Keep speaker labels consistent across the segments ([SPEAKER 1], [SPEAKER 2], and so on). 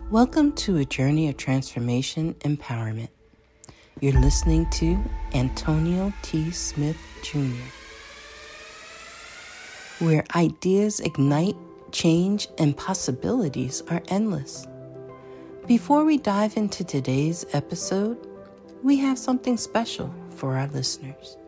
[SPEAKER 1] Welcome to a journey of transformation empowerment. You're listening to Antonio T. Smith Jr., where ideas ignite, change, and possibilities are endless. Before we dive into today's episode, we have something special for our listeners.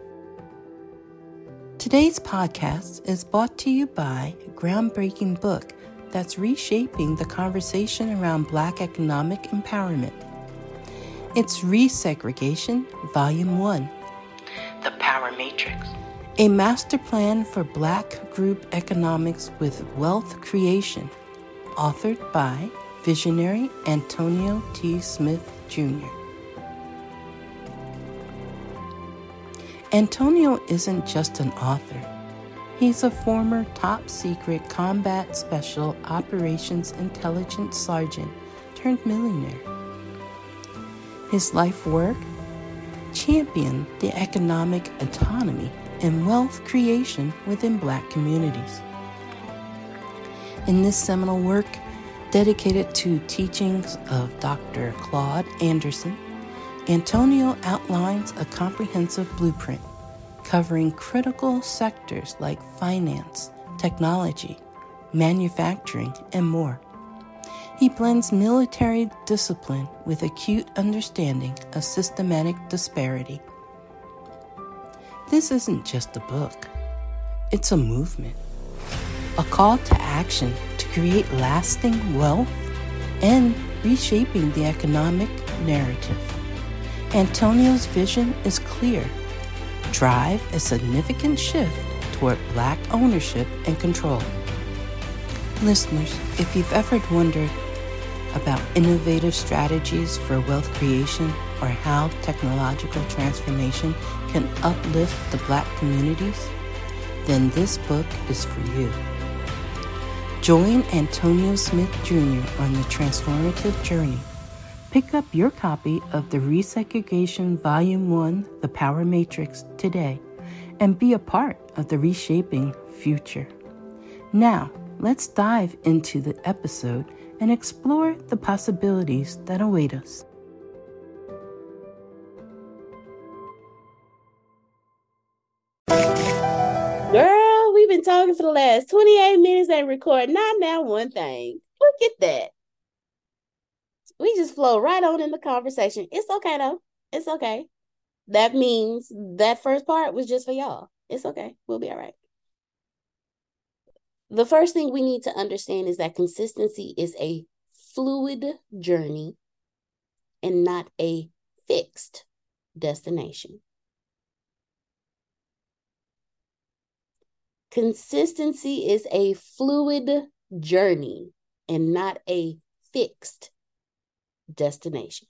[SPEAKER 1] Today's podcast is brought to you by a groundbreaking book that's reshaping the conversation around Black economic empowerment. It's Resegregation, Volume 1, The Power Matrix, a master plan for Black group economics with wealth creation, authored by visionary Antonio T. Smith Jr. Antonio isn't just an author. He's a former top-secret combat special operations intelligence sergeant turned millionaire. His life work championed the economic autonomy and wealth creation within Black communities. In this seminal work, dedicated to teachings of Dr. Claude Anderson, Antonio outlines a comprehensive blueprint covering critical sectors like finance, technology, manufacturing, and more. He blends military discipline with acute understanding of systematic disparity. This isn't just a book. It's a movement, a call to action to create lasting wealth and reshaping the economic narrative. Antonio's vision is clear. Drive a significant shift toward Black ownership and control. Listeners, if you've ever wondered about innovative strategies for wealth creation or how technological transformation can uplift the Black communities, then this book is for you. Join Antonio Smith Jr. on the transformative journey. Pick up your copy of the Resegregation Volume 1, The Power Matrix, today and be a part of the reshaping future. Now, let's dive into the episode and explore the possibilities that await us.
[SPEAKER 2] Girl, we've been talking for the last 28 minutes and recording not now one thing. Look at that. We just flow right on in the conversation. It's okay, though. It's okay. That means that first part was just for y'all. It's okay. We'll be all right. The first thing we need to understand is that consistency is a fluid journey and not a fixed destination. Consistency is a fluid journey and not a fixed destination.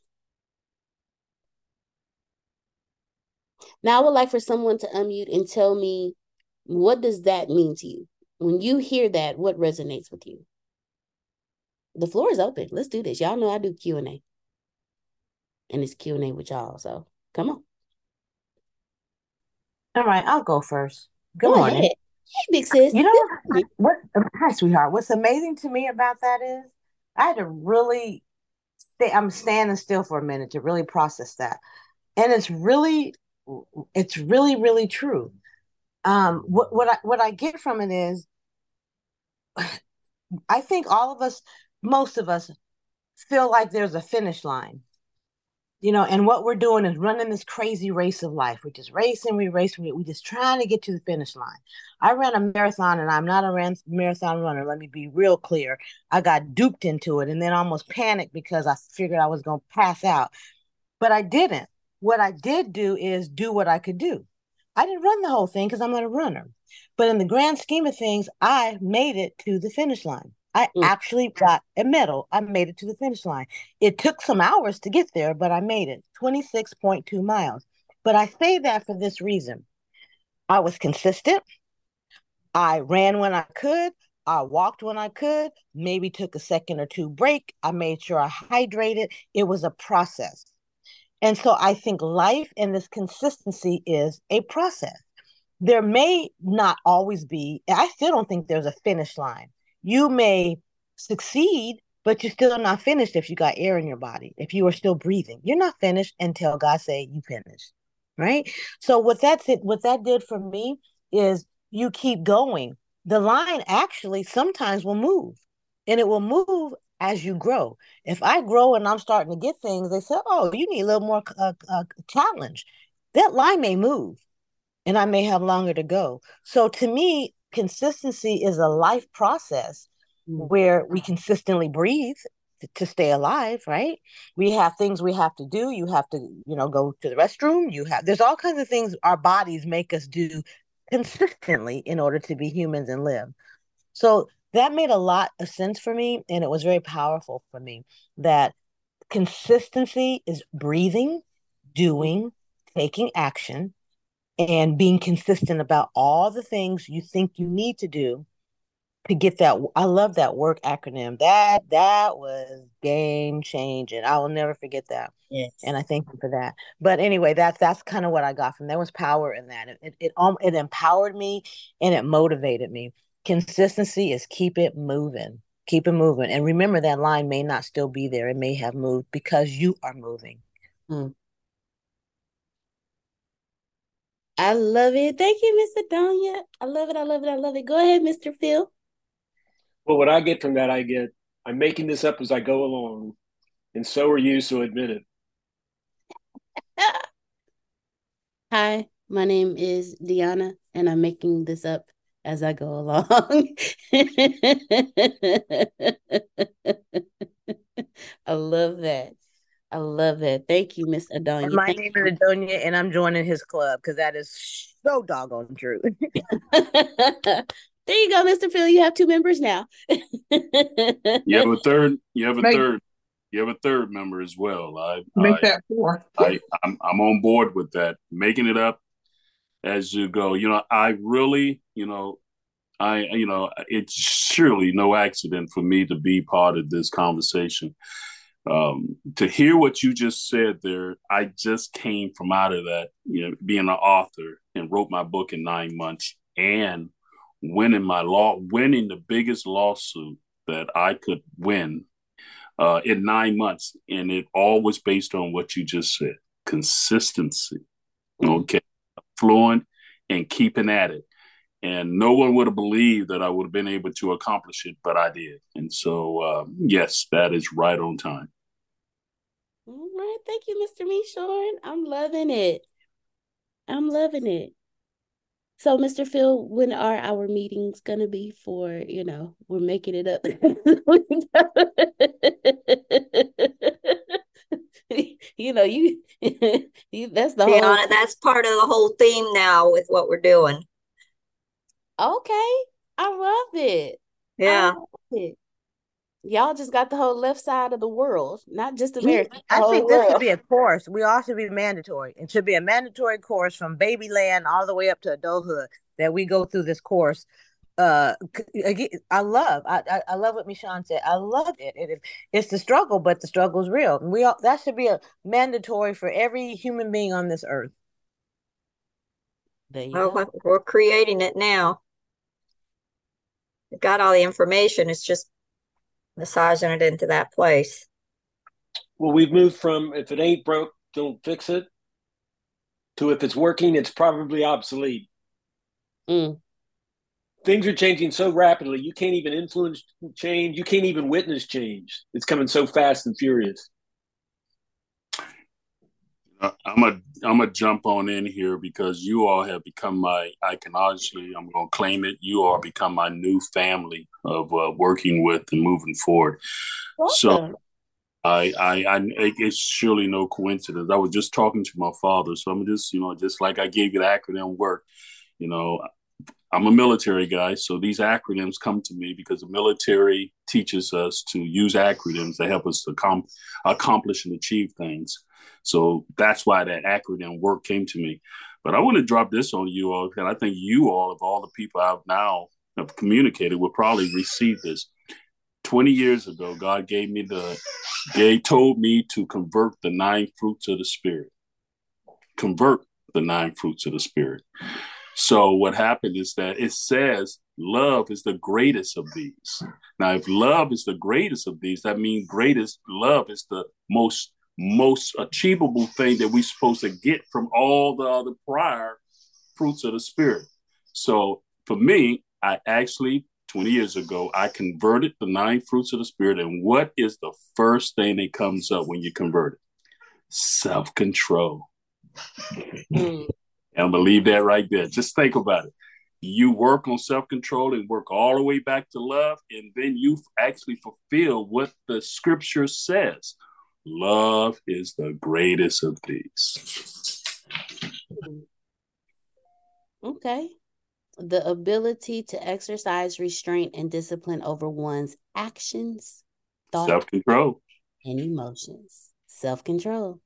[SPEAKER 2] Now, I would like for someone to unmute and tell me, what does that mean to you? When you hear that, what resonates with you? The floor is open. Let's do this. Y'all know I do Q&A. And it's Q&A with y'all, so come on.
[SPEAKER 3] All right, I'll go first. Good morning.
[SPEAKER 2] Ahead. Hey, big sis.
[SPEAKER 3] You know what? Hi, sweetheart. What's amazing to me about that is I had to really I'm standing still for a minute to really process that. And it's really, really true. What I get from it is, I think all of us, most of us, feel like there's a finish line. You know, and what we're doing is running this crazy race of life. We're just racing, we're just trying to get to the finish line. I ran a marathon and I'm not a marathon runner. Let me be real clear. I got duped into it and then almost panicked because I figured I was going to pass out. But I didn't. What I did do is do what I could do. I didn't run the whole thing because I'm not a runner. But in the grand scheme of things, I made it to the finish line. I actually got a medal. I made it to the finish line. It took some hours to get there, but I made it, 26.2 miles. But I say that for this reason. I was consistent. I ran when I could. I walked when I could, maybe took a second or two break. I made sure I hydrated. It was a process. And so I think life and this consistency is a process. There may not always be, I still don't think there's a finish line. You may succeed but you're still not finished if you got air in your body. If you are still breathing, you're not finished until God say you finished, right? So what that did for me is you keep going. The line actually sometimes will move, and it will move as you grow. If I grow and I'm starting to get things, they say, "Oh, you need a little more challenge." That line may move, and I may have longer to go. So to me, consistency is a life process where we consistently breathe to stay alive, right? We have things we have to do. You have to, go to the restroom. There's all kinds of things our bodies make us do consistently in order to be humans and live. So that made a lot of sense for me. And it was very powerful for me that consistency is breathing, doing, taking action, and being consistent about all the things you think you need to do to get that. I love that work acronym. That was game changing. I will never forget that.
[SPEAKER 2] Yes.
[SPEAKER 3] And I thank you for that. But anyway, that's kind of what I got from there. Was power in that. It empowered me and it motivated me. Consistency is keep it moving. Keep it moving. And remember that line may not still be there. It may have moved because you are moving.
[SPEAKER 2] I love it. Thank you, Miss Adonia. I love it. I love it. I love it. Go ahead, Mr. Phil.
[SPEAKER 4] Well, what I get from that, I'm making this up as I go along, and so are you, so admit it.
[SPEAKER 2] Hi, my name is Deanna, and I'm making this up as I go along. I love that. I love that. Thank you, Miss Adonia.
[SPEAKER 3] And my name is Adonia, and I'm joining his club because that is so doggone true.
[SPEAKER 2] There you go, Mr. Phil. You have 2 members now.
[SPEAKER 5] You have a third. You have a third member as well.
[SPEAKER 6] Make that 4.
[SPEAKER 5] I'm on board with that. Making it up as you go. I really, it's surely no accident for me to be part of this conversation. To hear what you just said there, I just came from out of that, being an author and wrote my book in 9 months and winning the biggest lawsuit that I could win in 9 months. And it all was based on what you just said, consistency, okay, fluent and keeping at it. And no one would have believed that I would have been able to accomplish it, but I did. And so, yes, that is right on time.
[SPEAKER 2] All right. Thank you, Mr. Meshorn. I'm loving it. I'm loving it. So, Mr. Phil, when are our meetings going to be for, we're making it up? That's the whole.
[SPEAKER 7] That's part of the whole theme now with what we're doing.
[SPEAKER 2] Okay. I love it.
[SPEAKER 7] Yeah.
[SPEAKER 2] Y'all just got the whole left side of the world, not just America.
[SPEAKER 3] I think this should be a course. We all should be mandatory. It should be a mandatory course from babyland all the way up to adulthood that we go through this course. I love what Michonne said. I love it. It's the struggle, but the struggle is real. And that should be a mandatory for every human being on this earth.
[SPEAKER 7] We're creating it now. We've got all the information. It's just massaging it into that place.
[SPEAKER 4] Well, we've moved from if it ain't broke, don't fix it, to if it's working, it's probably obsolete. Things are changing so rapidly, you can't even influence change. You can't even witness change. It's coming so fast and furious.
[SPEAKER 5] I'm a jump on in here because you all have become I'm going to claim it. You all become my new family of working with and moving forward.
[SPEAKER 2] Awesome.
[SPEAKER 5] So it's surely no coincidence. I was just talking to my father. So I'm just, just like I gave you the acronym work, I'm a military guy. So these acronyms come to me because the military teaches us to use acronyms to help us to accomplish and achieve things. So that's why that acronym work came to me. But I want to drop this on you all, and I think you all, of all the people I've now have communicated, will probably receive this. 20 years ago, God told me to convert the 9 fruits of the Spirit. Convert the 9 fruits of the Spirit. So what happened is that it says love is the greatest of these. Now, if love is the greatest of these, that means greatest love is the most achievable thing that we're supposed to get from all the other prior fruits of the Spirit. So for me, I actually, 20 years ago, I converted the 9 fruits of the Spirit. And what is the first thing that comes up when you convert it? Self-control. And I'm going to leave that right there. Just think about it. You work on self-control and work all the way back to love, and then you actually fulfill what the scripture says. Love is the greatest of these.
[SPEAKER 2] Okay. The ability to exercise restraint and discipline over one's actions, thoughts,
[SPEAKER 5] self-control,
[SPEAKER 2] and emotions. Self-control.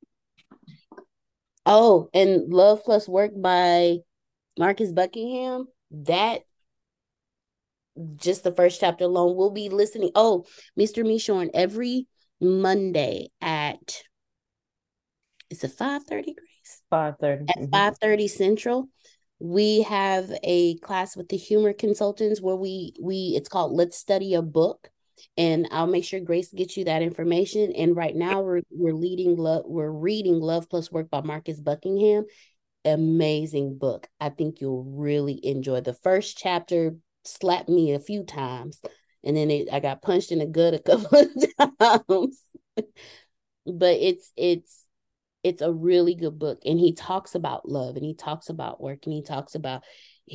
[SPEAKER 2] Oh, and Love Plus Work by Marcus Buckingham. That, just the first chapter alone, we'll be listening. Oh, Mr. Michorn, every Monday at, is it 5:30, Grace?
[SPEAKER 3] 5:30.
[SPEAKER 2] At 5:30 Central, we have a class with the humor consultants where we it's called Let's Study a Book. And I'll make sure Grace gets you that information. And right now we're reading Love Plus Work by Marcus Buckingham. Amazing book. I think you'll really enjoy. The first chapter slapped me a few times, and then I got punched in the gut a couple of times. But it's a really good book, and he talks about love, and he talks about work, and he talks about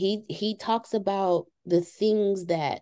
[SPEAKER 2] the things that,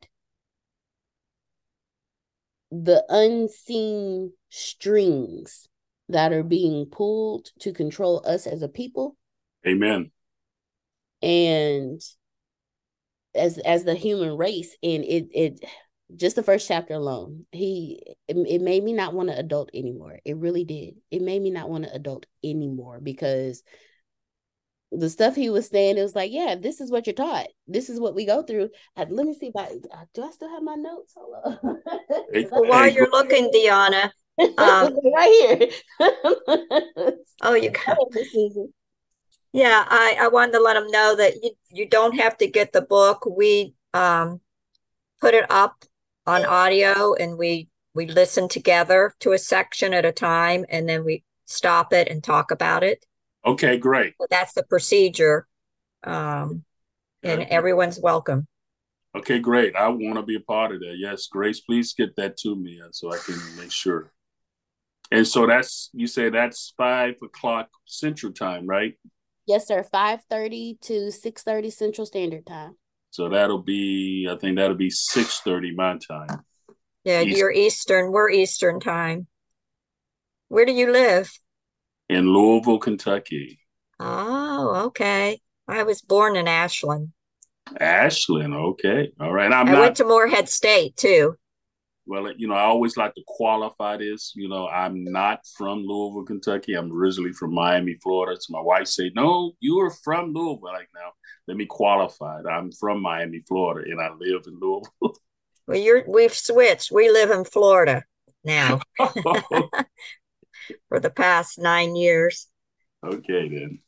[SPEAKER 2] the unseen strings that are being pulled to control us as a people.
[SPEAKER 5] Amen.
[SPEAKER 2] And as the human race, and it just the first chapter alone, it made me not want to adult anymore. It really did. It made me not want to adult anymore, because the stuff he was saying, it was like, yeah, this is what you're taught. This is what we go through. Let me see if do I still have my notes? Hold on.
[SPEAKER 7] Well, while you're looking, Deanna,
[SPEAKER 2] right here.
[SPEAKER 7] Oh, you got. Yeah, I wanted to let them know that you don't have to get the book. We put it up on audio, and we listen together to a section at a time, and then we stop it and talk about it.
[SPEAKER 5] Okay, great.
[SPEAKER 7] So that's the procedure, and everyone's welcome.
[SPEAKER 5] Okay, great. I want to be a part of that. Yes, Grace, please get that to me so I can make sure. And so you say that's 5 o'clock Central Time, right?
[SPEAKER 2] Yes, sir. 5:30 to 6:30 Central Standard Time.
[SPEAKER 5] So that'll be 6:30 my time.
[SPEAKER 7] Yeah, you're Eastern. We're Eastern time. Where do you live?
[SPEAKER 5] In Louisville, Kentucky.
[SPEAKER 7] Oh, okay. I was born in Ashland.
[SPEAKER 5] Ashland, okay. All right.
[SPEAKER 7] I went to Morehead State too.
[SPEAKER 5] Well, I always like to qualify this. I'm not from Louisville, Kentucky. I'm originally from Miami, Florida. So my wife said, no, you are from Louisville. Like, now, let me qualify it. I'm from Miami, Florida, and I live in Louisville.
[SPEAKER 7] Well, we've switched. We live in Florida now for the past 9 years.
[SPEAKER 5] Okay, then.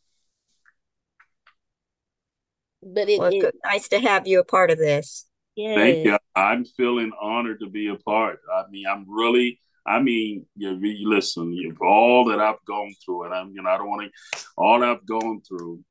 [SPEAKER 7] But it's nice to have you a part of this.
[SPEAKER 2] Yes.
[SPEAKER 5] Thank you. I'm feeling honored to be a part. Listen, all that I've gone through, and I don't want to, all I've gone through,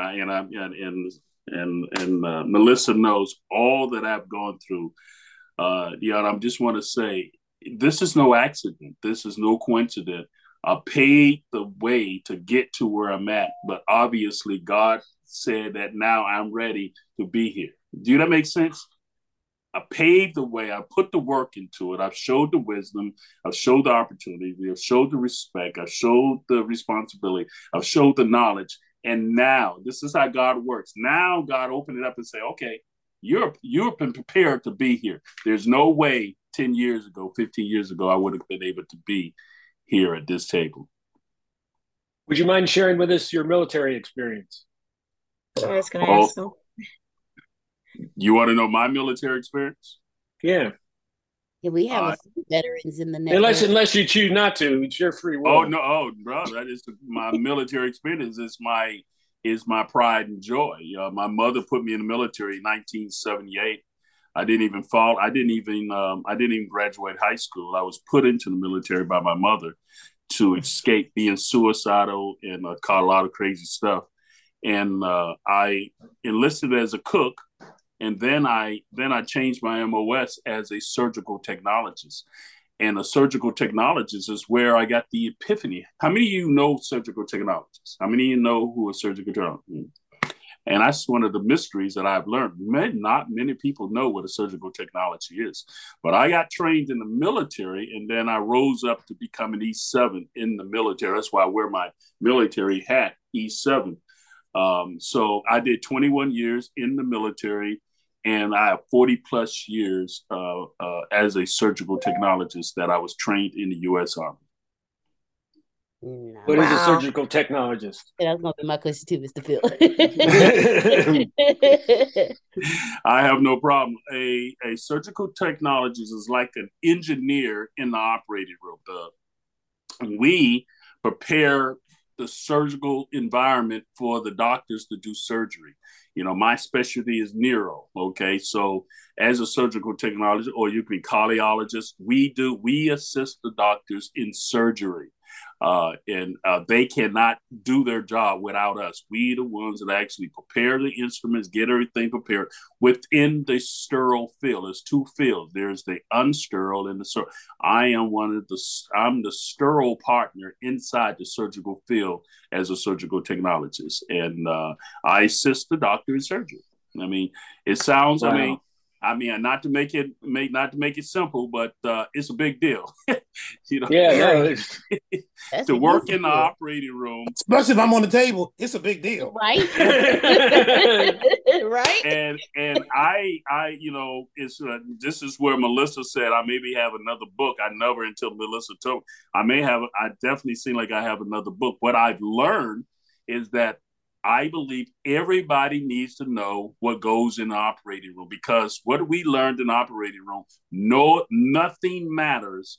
[SPEAKER 5] and Melissa knows all that I've gone through. I just want to say, this is no accident. This is no coincidence. I paid the way to get to where I'm at, but obviously God said that now I'm ready to be here. Do that make sense? I paved the way. I put the work into it. I've showed the wisdom. I've showed the opportunity. I've showed the respect. I've showed the responsibility. I've showed the knowledge. And now, this is how God works. Now God opened it up and say, okay, you're been prepared to be here. There's no way 10 years ago, 15 years ago, I would have been able to be here at this table.
[SPEAKER 4] Would you mind sharing with us your military experience?
[SPEAKER 7] I was going to ask them.
[SPEAKER 5] You want to know my military experience?
[SPEAKER 4] Yeah.
[SPEAKER 2] Yeah, we have a few veterans in the network.
[SPEAKER 4] Unless you choose not to, it's your free will.
[SPEAKER 5] Oh no, bro, that is my military experience. is my pride and joy. My mother put me in the military in 1978. I didn't even graduate high school. I was put into the military by my mother to escape being suicidal and caught a lot of crazy stuff. And I enlisted as a cook, and then I changed my MOS as a surgical technologist. And a surgical technologist is where I got the epiphany. How many of you know surgical technologists? How many of you know who a surgical technologist? And that's one of the mysteries that I've learned. Not many people know what a surgical technology is. But I got trained in the military, and then I rose up to become an E7 in the military. That's why I wear my military hat, E7. So I did 21 years in the military, and I have 40 plus years as a surgical technologist that I was trained in the U.S. Army.
[SPEAKER 2] No.
[SPEAKER 4] What is a surgical technologist?
[SPEAKER 2] That's going to be my question too, Mr. Phil.
[SPEAKER 5] I have no problem. A surgical technologist is like an engineer in the operating room. We prepare the surgical environment for the doctors to do surgery. My specialty is neuro. Okay. So as a surgical technologist, or you can be cardiologist, we assist the doctors in surgery. And they cannot do their job without us. We the ones that actually prepare the instruments, get everything prepared within the sterile field. There's two fields. There's the unsterile and the sterile. I'm the sterile partner inside the surgical field as a surgical technologist. And I assist the doctor in surgery. I mean, it sounds, wow. Not to make it simple, but it's a big deal. To work in the operating room,
[SPEAKER 6] especially if I'm on the table, it's a big deal,
[SPEAKER 2] right? Right.
[SPEAKER 5] And I this is where Melissa said I maybe have another book. I never, until Melissa told me, I definitely seem like I have another book. What I've learned is that I believe everybody needs to know what goes in the operating room, because what we learned in the operating room, nothing matters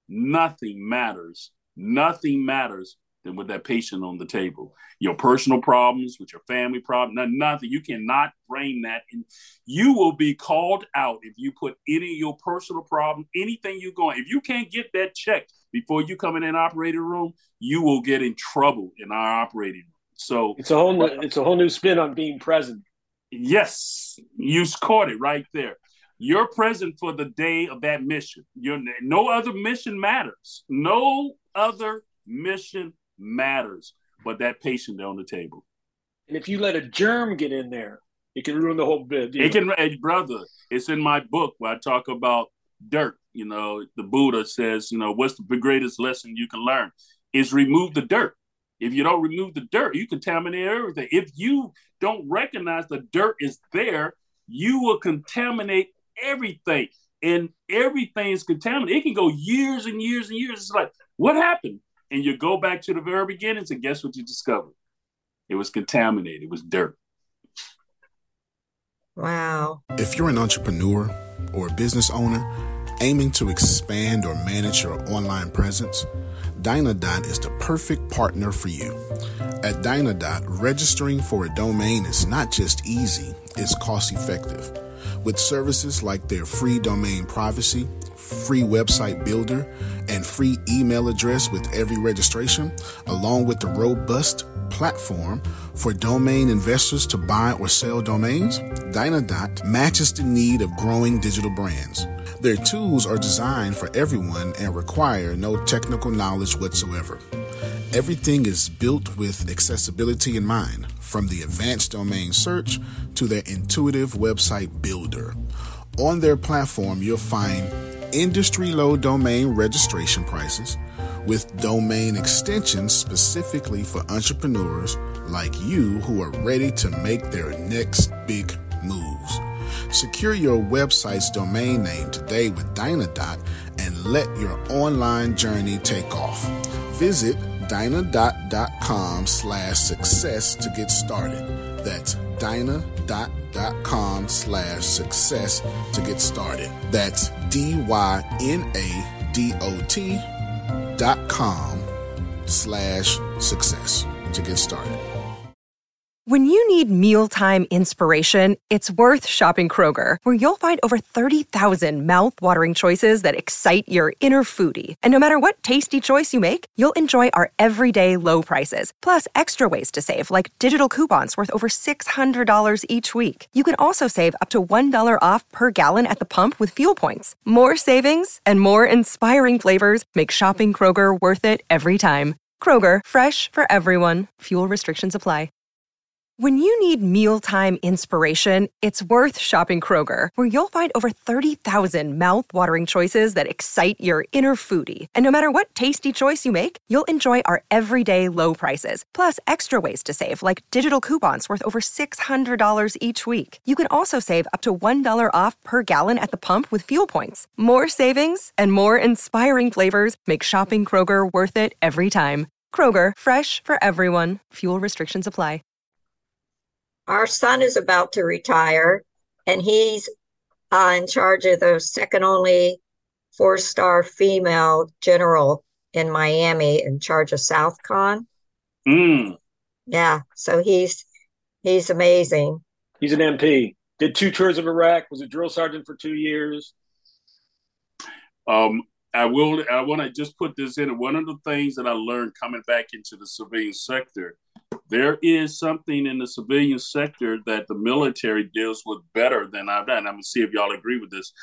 [SPEAKER 5] than with that patient on the table. Your personal problems, with your family problems, nothing. You cannot bring that in. You will be called out if you put any of your personal problem, anything you're going. If you can't get that checked before you come in an operating room, you will get in trouble in our operating room. So
[SPEAKER 4] it's a whole new spin on being present.
[SPEAKER 5] Yes, you caught it right there. You're present for the day of that mission. No other mission matters. No other mission matters but that patient on the table.
[SPEAKER 4] And if you let a germ get in there, it can ruin the whole bit.
[SPEAKER 5] It can, brother. It's in my book where I talk about dirt. The Buddha says, what's the greatest lesson you can learn is remove the dirt. If you don't remove the dirt, you contaminate everything. If you don't recognize the dirt is there, you will contaminate everything. And everything is contaminated. It can go years and years and years. It's like, what happened? And you go back to the very beginnings, and guess what you discovered? It was contaminated. It was dirt.
[SPEAKER 7] Wow.
[SPEAKER 6] If you're an entrepreneur or a business owner aiming to expand or manage your online presence, Dynadot is the perfect partner for you. At Dynadot, registering for a domain is not just easy, it's cost effective. With services like their free domain privacy, free website builder, and free email address with every registration, along with the robust platform for domain investors to buy or sell domains, Dynadot matches the need of growing digital brands. Their tools are designed for everyone and require no technical knowledge whatsoever. Everything is built with accessibility in mind, from the advanced domain search to their intuitive website builder. On their platform, you'll find industry-low domain registration prices with domain extensions specifically for entrepreneurs like you who are ready to make their next big moves. Secure your website's domain name today with Dynadot and let your online journey take off. Visit Dynadot.com/success to get started. That's Dynadot.com/success to get started. That's Dynadot.com/success to get started.
[SPEAKER 8] When you need mealtime inspiration, it's worth shopping Kroger, where you'll find over 30,000 mouth-watering choices that excite your inner foodie. And no matter what tasty choice you make, you'll enjoy our everyday low prices, plus extra ways to save, like digital coupons worth over $600 each week. You can also save up to $1 off per gallon at the pump with fuel points. More savings and more inspiring flavors make shopping Kroger worth it every time. Kroger, fresh for everyone. Fuel restrictions apply. When you need mealtime inspiration, it's worth shopping Kroger, where you'll find over 30,000 mouth-watering choices that excite your inner foodie. And no matter what tasty choice you make, you'll enjoy our everyday low prices, plus extra ways to save, like digital coupons worth over $600 each week. You can also save up to $1 off per gallon at the pump with fuel points. More savings and more inspiring flavors make shopping Kroger worth it every time. Kroger, fresh for everyone. Fuel restrictions apply.
[SPEAKER 7] Our son is about to retire, and he's in charge of the second only 4-star female general in Miami, in charge of Southcon. Yeah, so he's amazing.
[SPEAKER 4] He's an MP. Did 2 tours of Iraq. Was a drill sergeant for 2 years.
[SPEAKER 5] I want to just put this in. One of the things that I learned coming back into the civilian sector, there is something in the civilian sector that the military deals with better than I've done. I'm going to see if y'all agree with this.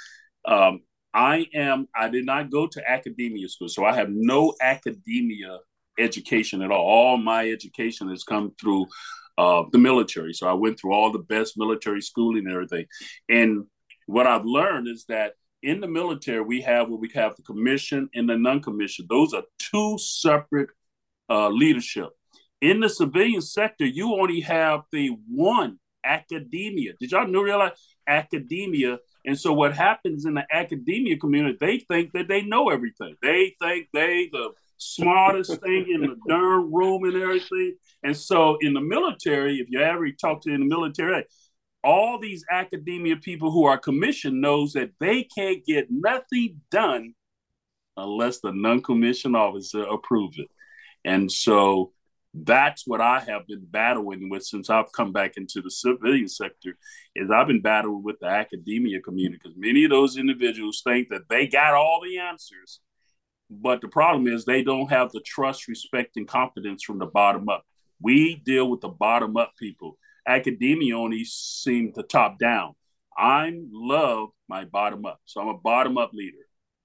[SPEAKER 5] I did not go to academia school, so I have no academia education at all. All my education has come through the military. So I went through all the best military schooling and everything. And what I've learned is that in the military, we have the commission and the non-commissioned. Those are 2 separate leadership. In the civilian sector, you only have the one academia. Did y'all realize academia? And so what happens in the academia community, they think that they know everything. They think they the smartest thing in the darn room and everything. And so in the military, if you ever talk to in the military, all these academia people who are commissioned knows that they can't get nothing done unless the non-commissioned officer approves it. And so that's what I have been battling with since I've come back into the civilian sector, is I've been battling with the academia community, because many of those individuals think that they got all the answers. But the problem is they don't have the trust, respect, and confidence from the bottom up. We deal with the bottom up people. Academia only seem to top down. I love my bottom up. So I'm a bottom up leader.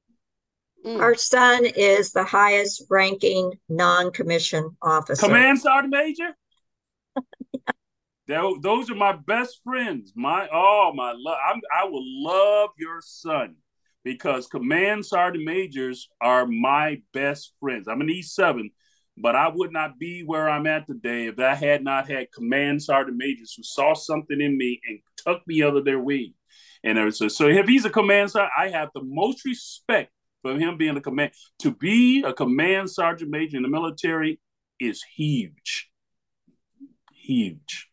[SPEAKER 7] Our son is the highest ranking non-commissioned officer.
[SPEAKER 5] Command Sergeant Major? Those are my best friends. I will love your son, because Command Sergeant Majors are my best friends. I'm an E7, but I would not be where I'm at today if I had not had Command Sergeant Majors who saw something in me and took me under their wing. And so if he's a Command Sergeant, I have the most respect for him being a command. To be a Command Sergeant Major in the military is huge. Huge.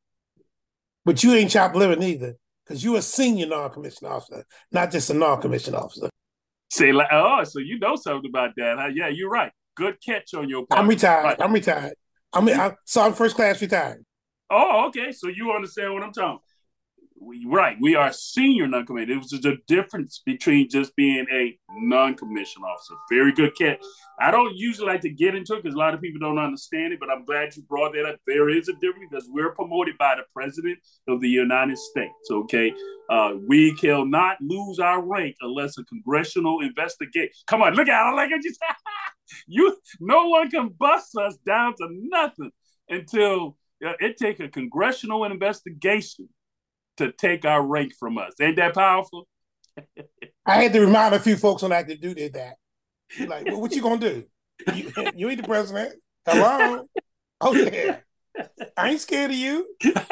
[SPEAKER 9] But you ain't chopped liver neither, because you're a senior non-commissioned officer, not just a non-commissioned officer.
[SPEAKER 5] Say, so you know something about that, huh? Yeah, you're right. Good catch on your part.
[SPEAKER 9] I'm retired.
[SPEAKER 5] Right.
[SPEAKER 9] I'm retired. I'm first class retired.
[SPEAKER 5] Oh, okay. So you understand what I'm talking about. Right. We are senior non-commissioned. It was just a difference between just being a non-commissioned officer. Very good catch. I don't usually like to get into it because a lot of people don't understand it, but I'm glad you brought that up. There is a difference because we're promoted by the President of the United States. Okay. We cannot lose our rank unless a congressional investigation. Come on, look at it. Like I just, no one can bust us down to nothing until it takes a congressional investigation to take our rank from us. Ain't that powerful?
[SPEAKER 9] I had to remind a few folks on active duty that. You're like, well, what you gonna do? You ain't the president. Hello? Oh yeah. I ain't scared of you.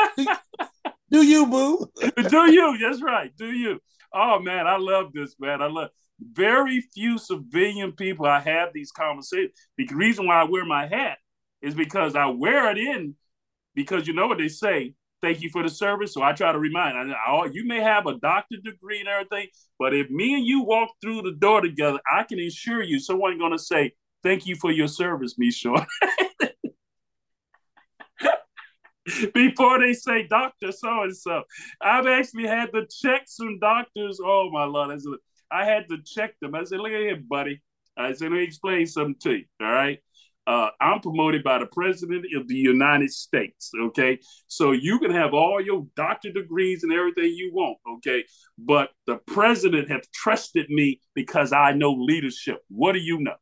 [SPEAKER 9] Do you, boo?
[SPEAKER 5] Do you? That's right. Do you? Oh man, I love this, man. I love very few civilian people I have these conversations. The reason why I wear my hat is because I wear it in because you know what they say. Thank you for the service. So I try to remind, you may have a doctorate degree and everything, but if me and you walk through the door together, I can assure you someone's going to say, thank you for your service, Michon. before they say Dr. So-and-so. I've actually had to check some doctors. Oh, my Lord. I had to check them. I said, look at here, buddy. I said, let me explain something to you, all right? I'm promoted by the President of the United States, okay? So you can have all your doctor degrees and everything you want, okay? But the President has trusted me because I know leadership. What do you know?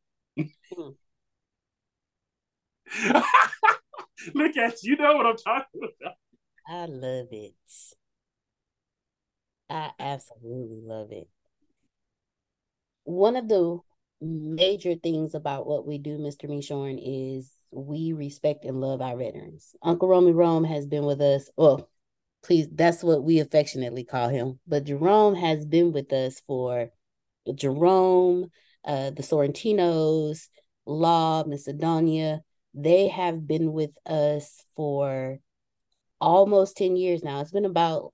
[SPEAKER 5] Look at you. You know what I'm talking about.
[SPEAKER 2] I love it. I absolutely love it. One of the major things about what we do, Mr. Meshorn, is we respect and love our veterans. Uncle Romy Rome has been with us. Well, please, that's what we affectionately call him. But Jerome has been with us for Jerome, the Sorrentinos, Law, Macedonia. They have been with us for almost 10 years now. It's been about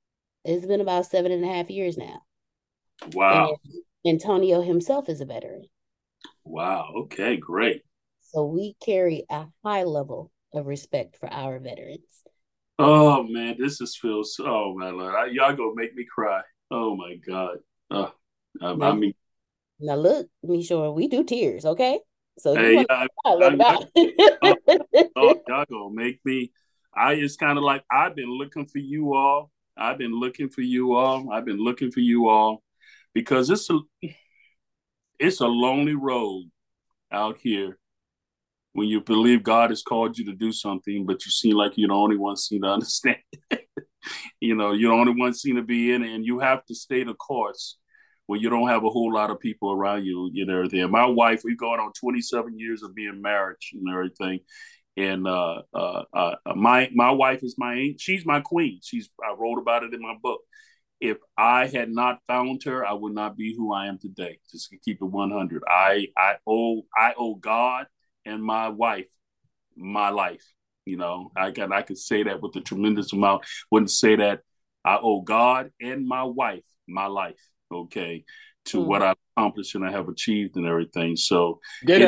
[SPEAKER 2] 7.5 years now.
[SPEAKER 5] Wow.
[SPEAKER 2] And Antonio himself is a veteran.
[SPEAKER 5] Wow. Okay, great.
[SPEAKER 2] So we carry a high level of respect for our veterans.
[SPEAKER 5] Oh, man, this is feels. Oh, my Lord. Y'all gonna make me cry. Oh, my God. I mean.
[SPEAKER 2] Now, look, Meshorn, we do tears, okay? So
[SPEAKER 5] hey,
[SPEAKER 2] you want to
[SPEAKER 5] y'all gonna make me. It's kind of like I've been looking for you all. I've been looking for you all because it's a lonely road out here when you believe God has called you to do something, but you seem like you're the only one seem to understand. You're the only one seem to be in it, and you have to stay the course when you don't have a whole lot of people around you and everything. My wife, we've gone on 27 years of being married and everything. And my wife is she's my queen. I wrote about it in my book. If I had not found her, I would not be who I am today. Just to keep it 100. I owe God and my wife my life. I could say that with a tremendous amount. Wouldn't say that I owe God and my wife my life. Okay, to what I've accomplished and I have achieved and everything. So it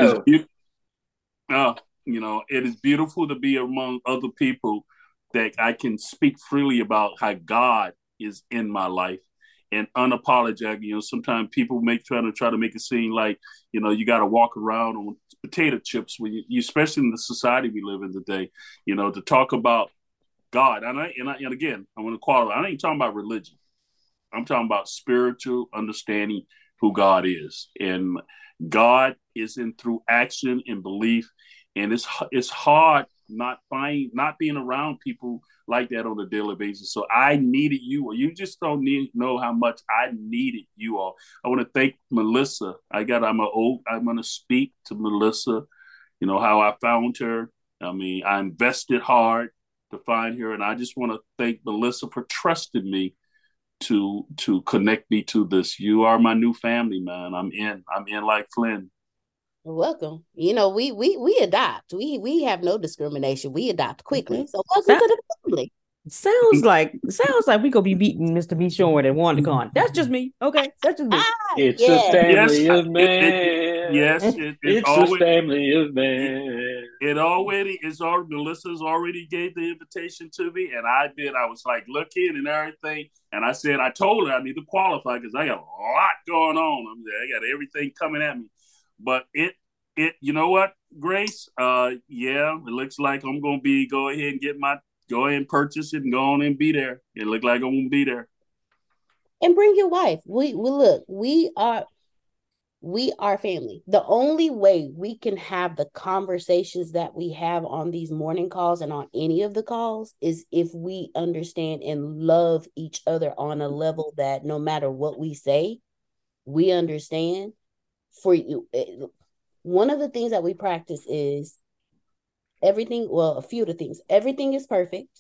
[SPEAKER 5] is beautiful to be among other people that I can speak freely about how God is in my life and unapologetic. Sometimes people try to make it seem like, you got to walk around on potato chips when you especially in the society we live in today, to talk about God. And again, I want to qualify. I ain't talking about religion. I'm talking about spiritual understanding who God is. And God is in through action and belief. And it's hard not being around people like that on a daily basis. So I needed you, or you just don't know how much I needed you all. I want to thank Melissa. I'm going to speak to Melissa, how I found her. I mean, I invested hard to find her. And I just want to thank Melissa for trusting me to connect me to this. You are my new family, man. I'm in like Flynn.
[SPEAKER 2] Welcome. We adopt. We have no discrimination. We adopt quickly. So welcome to the family.
[SPEAKER 10] Sounds like we gonna be beating Mr. Meshorn at WonderCon. That's just me. Okay, that's just me.
[SPEAKER 4] It's a family of man.
[SPEAKER 5] It's
[SPEAKER 4] a family of man.
[SPEAKER 5] Melissa's already gave the invitation to me, and I was like looking and everything, and I told her I need to qualify because I got a lot going on. I got everything coming at me, but you know what, Grace? It looks like I'm gonna go ahead and purchase it and go on and be there. It looked like I'm gonna be there.
[SPEAKER 2] And bring your wife. We are family. The only way we can have the conversations that we have on these morning calls and on any of the calls is if we understand and love each other on a level that no matter what we say, we understand. For you, one of the things that we practice is a few of the things. Everything is perfect.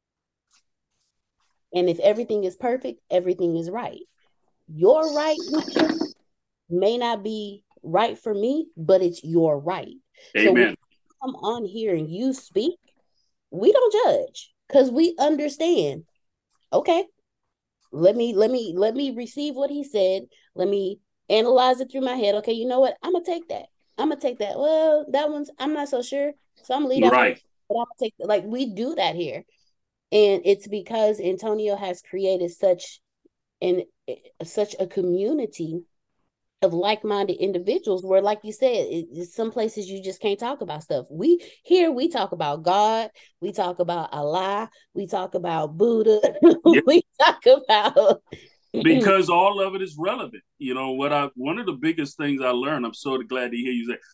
[SPEAKER 2] And if everything is perfect, everything is right. Your right may not be right for me, but it's your right.
[SPEAKER 5] Amen.
[SPEAKER 2] So when you come on here and you speak, we don't judge because we understand. Okay, let me receive what he said. Let me analyze it through my head. Okay, you know what? I'm gonna take that. Well, that one's I'm not so sure. So I'm gonna leave that.
[SPEAKER 5] Right.
[SPEAKER 2] but I'm gonna take like we do that here, and it's because Antonio has created such a community of like-minded individuals where, like you said, some places you just can't talk about stuff. We talk about God, we talk about Allah, we talk about Buddha,
[SPEAKER 5] Yep.
[SPEAKER 2] we talk about
[SPEAKER 5] because all of it is relevant. You know one of the biggest things I learned. I'm so glad to hear you say.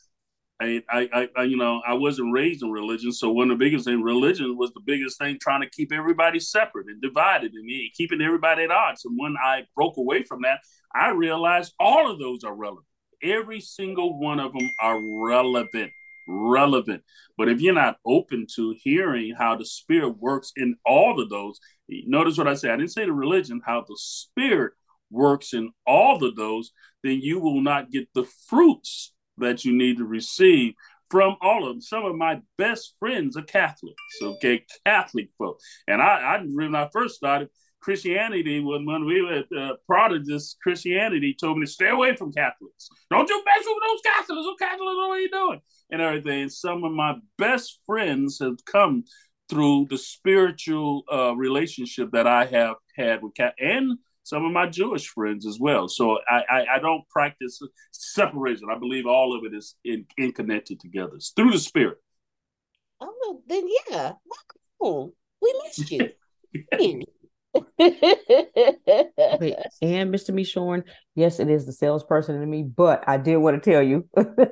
[SPEAKER 5] I wasn't raised in religion, so one of the biggest things, religion was the biggest thing, trying to keep everybody separate and divided, and keeping everybody at odds. And when I broke away from that, I realized all of those are relevant. Every single one of them are relevant. But if you're not open to hearing how the Spirit works in all of those, notice what I said. I didn't say the religion, how the Spirit works in all of those, then you will not get the fruits that you need to receive from all of them. Some of my best friends are Catholics, okay, Catholic folk. And when I first started Christianity, when we were Protestant Christianity, told me to stay away from Catholics. Don't you mess with those Catholics. Those Catholics, what are you doing? And everything. And some of my best friends have come through the spiritual relationship that I have had with Catholics, and some of my Jewish friends as well. So I don't practice separation. I believe all of it is in connected together. It's through the Spirit.
[SPEAKER 2] Oh, then yeah. Cool. We missed you.
[SPEAKER 10] Okay. And Mr. Mishorn, yes, it is the salesperson in me, but I did want to tell you,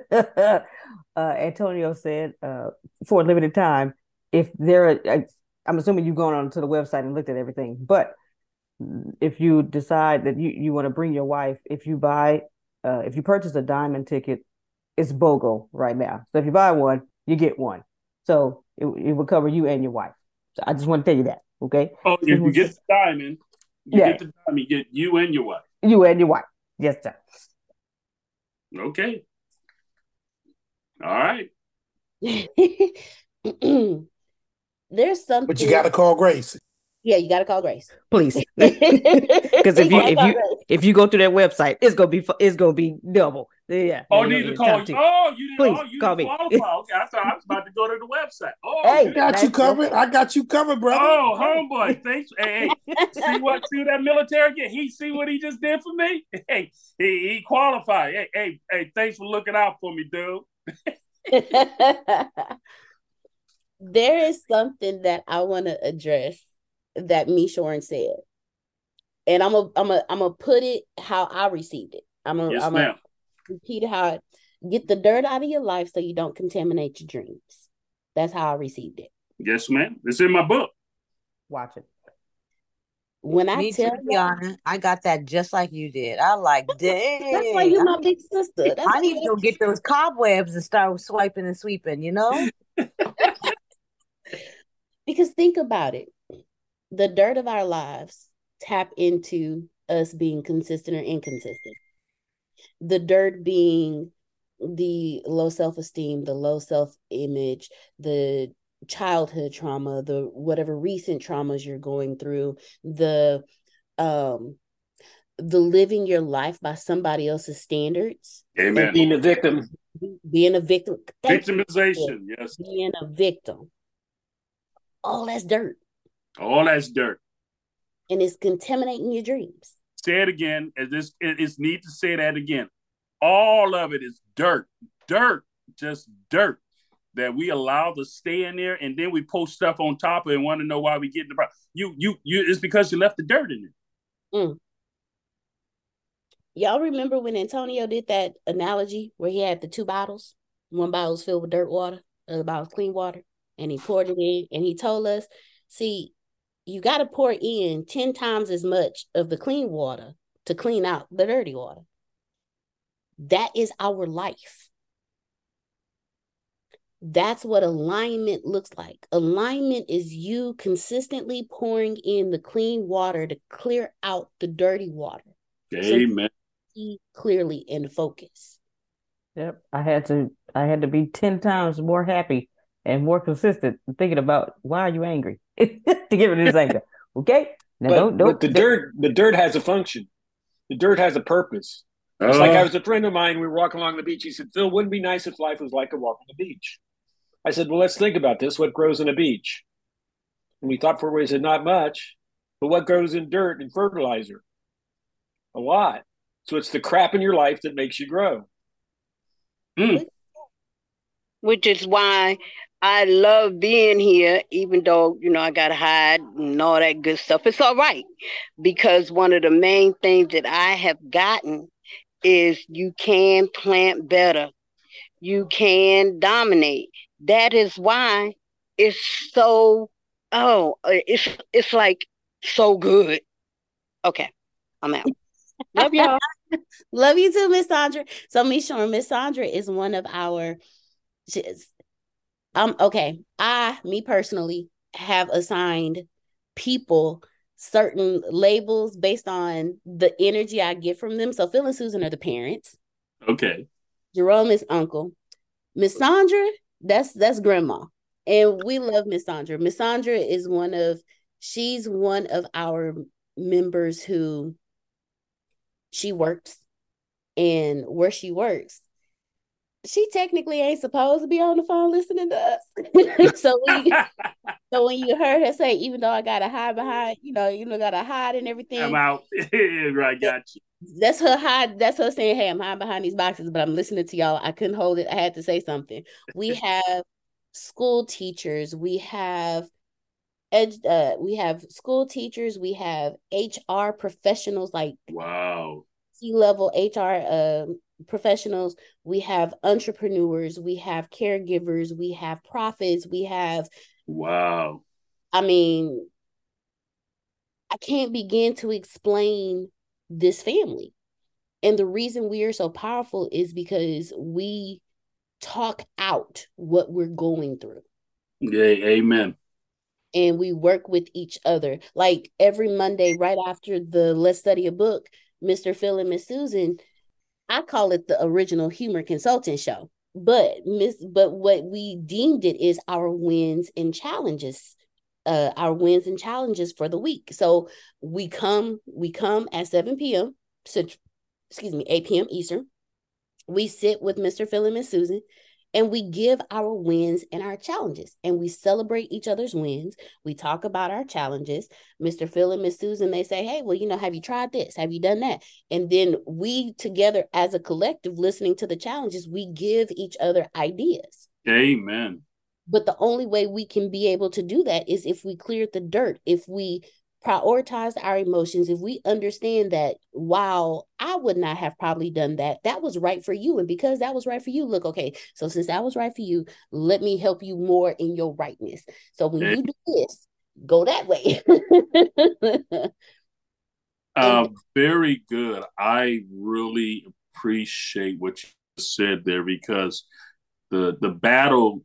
[SPEAKER 10] Antonio said for a limited time, if I'm assuming you've gone on to the website and looked at everything, but if you decide that you want to bring your wife, if you purchase a diamond ticket, it's BOGO right now. So if you buy one, you get one. So it will cover you and your wife. So I just want to tell you that, okay?
[SPEAKER 5] Oh, if you get the diamond, you get you and your wife.
[SPEAKER 10] You and your wife. Yes, sir.
[SPEAKER 5] Okay. All right.
[SPEAKER 2] There's something.
[SPEAKER 9] But you got to call Grace.
[SPEAKER 2] Yeah, you got to call Grace,
[SPEAKER 10] please. Because if you go to their website, it's gonna be double. Yeah.
[SPEAKER 5] Oh, need to call you. Oh, you didn't.
[SPEAKER 10] Please,
[SPEAKER 5] you
[SPEAKER 10] call
[SPEAKER 5] didn't
[SPEAKER 10] me.
[SPEAKER 5] qualify. Okay, I thought I was about to go to the website. Oh,
[SPEAKER 9] hey, got you covered. I got you covered, brother.
[SPEAKER 5] Oh, homeboy, thanks. Hey, see that military get? He see what he just did for me. Hey, he qualified. Hey, thanks for looking out for me, dude.
[SPEAKER 2] There is something that I want to address that Mishorn said, and I'm gonna put it how I received it. I'm gonna repeat how get the dirt out of your life so you don't contaminate your dreams. That's how I received it.
[SPEAKER 5] Yes, ma'am. It's in my book.
[SPEAKER 10] Watch it.
[SPEAKER 3] When I tell you, I got that just like you did. I like, dang.
[SPEAKER 2] That's why you're my big sister.
[SPEAKER 3] I need to go get those cobwebs and start swiping and sweeping, you know?
[SPEAKER 2] Because think about it. The dirt of our lives tap into us being consistent or inconsistent. The dirt being the low self-esteem, the low self-image, the childhood trauma, the whatever recent traumas you're going through, the living your life by somebody else's standards.
[SPEAKER 5] Amen.
[SPEAKER 4] Being a victim.
[SPEAKER 5] Victimization, yes.
[SPEAKER 2] Being a victim. All that's dirt.
[SPEAKER 5] All that's dirt.
[SPEAKER 2] And it's contaminating your dreams.
[SPEAKER 5] Say it again. It's need to say that again. All of it is dirt. Dirt. Just dirt that we allow to stay in there, and then we post stuff on top of it and want to know why we get in the problem. It's because you left the dirt in it.
[SPEAKER 2] Y'all remember when Antonio did that analogy where he had the two bottles? One bottle was filled with dirt water, the other bottle was clean water, and he poured it in, and he told us, see, you got to pour in 10 times as much of the clean water to clean out the dirty water. That is our life. That's what alignment looks like. Alignment is you consistently pouring in the clean water to clear out the dirty water.
[SPEAKER 5] Amen.
[SPEAKER 2] So see clearly and focus.
[SPEAKER 10] Yep. I had to be 10 times more happy and more consistent thinking about why are you angry to get rid of this anger. Okay. Now
[SPEAKER 4] but the dirt has a function. The dirt has a purpose. It's like I was a friend of mine. We were walking along the beach. He said, "Phil, wouldn't it be nice if life was like a walk on the beach?" I said, well, let's think about this. What grows in a beach? And we thought for a way, said, not much. But what grows in dirt and fertilizer? A lot. So it's the crap in your life that makes you grow.
[SPEAKER 11] Which is why I love being here, even though, I got to hide and all that good stuff. It's all right. Because one of the main things that I have gotten is you can plant better. You can dominate. That is why it's so, it's like so good. Okay, I'm out. Love y'all.
[SPEAKER 2] Love you too, Miss Sandra. So Miss Sandra is one of our, okay. Me personally, have assigned people certain labels based on the energy I get from them. So Phil and Susan are the parents.
[SPEAKER 5] Okay.
[SPEAKER 2] Jerome is uncle. Miss Sandra, that's grandma. And we love Miss Sandra. Miss Sandra is she's one of our members who she works, and where she works, she technically ain't supposed to be on the phone listening to us. So when you heard her say, even though I gotta hide behind, gotta hide and everything.
[SPEAKER 5] I'm out. Right, got you.
[SPEAKER 2] That's her hide. That's her saying, hey, I'm hiding behind these boxes, but I'm listening to y'all. I couldn't hold it. I had to say something. We have school teachers. We have school teachers. We have HR professionals, like
[SPEAKER 5] wow,
[SPEAKER 2] C-level HR professionals. We have entrepreneurs. We have caregivers. We have prophets. We have
[SPEAKER 5] wow.
[SPEAKER 2] I mean, I can't begin to explain this family. And the reason we are so powerful is because we talk out what we're going through.
[SPEAKER 5] Yeah, amen.
[SPEAKER 2] And we work with each other. Like every Monday, right after the Let's Study a Book, Mr. Phil and Miss Susan, I call it the original humor consultant show. But what we deemed it is our wins and challenges. Our wins and challenges for the week. So we come at 7 p.m. 8 p.m. Eastern. We sit with Mr. Phil and Miss Susan, and we give our wins and our challenges, and we celebrate each other's wins. We talk about our challenges. Mr. Phil and Miss Susan, they say, hey, well, have you tried this? Have you done that? And then we together as a collective, listening to the challenges, we give each other ideas.
[SPEAKER 5] Amen.
[SPEAKER 2] But the only way we can be able to do that is if we clear the dirt, if we prioritize our emotions, if we understand that while I would not have probably done that, that was right for you. And because that was right for you, look, okay, so since that was right for you, let me help you more in your rightness. So when you do this, go that way.
[SPEAKER 5] Very good. I really appreciate what you said there, because the battle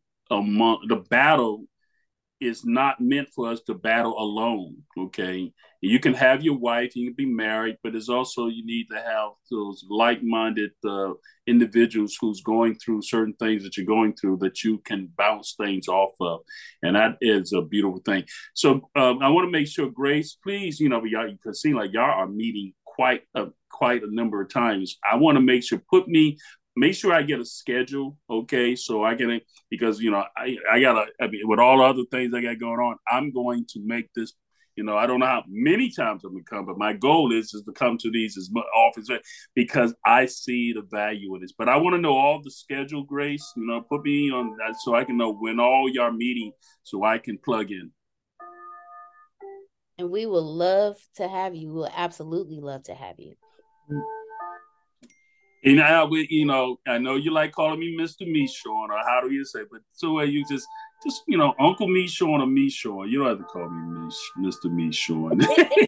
[SPEAKER 5] is not meant for us to battle alone. Okay, you can have your wife, you can be married, but it's also you need to have those like-minded individuals who's going through certain things that you're going through, that you can bounce things off of, and that is a beautiful thing. So I want to make sure, Grace, please, y'all, you can see like y'all are meeting quite a number of times. I want to make sure make sure I get a schedule, okay? So I can, because, I gotta, with all the other things I got going on, I'm going to make this, I don't know how many times I'm gonna come, but my goal is to come to these as often, because I see the value in this. But I want to know all the schedule, Grace, put me on that so I can know when all y'all meeting so I can plug in.
[SPEAKER 2] And we will love to have you. We'll absolutely love to have you.
[SPEAKER 5] And I know you like calling me Mr. Michon, or how do you say? But so you just Uncle Michon or Michon. You don't have to call me Mr. Michon.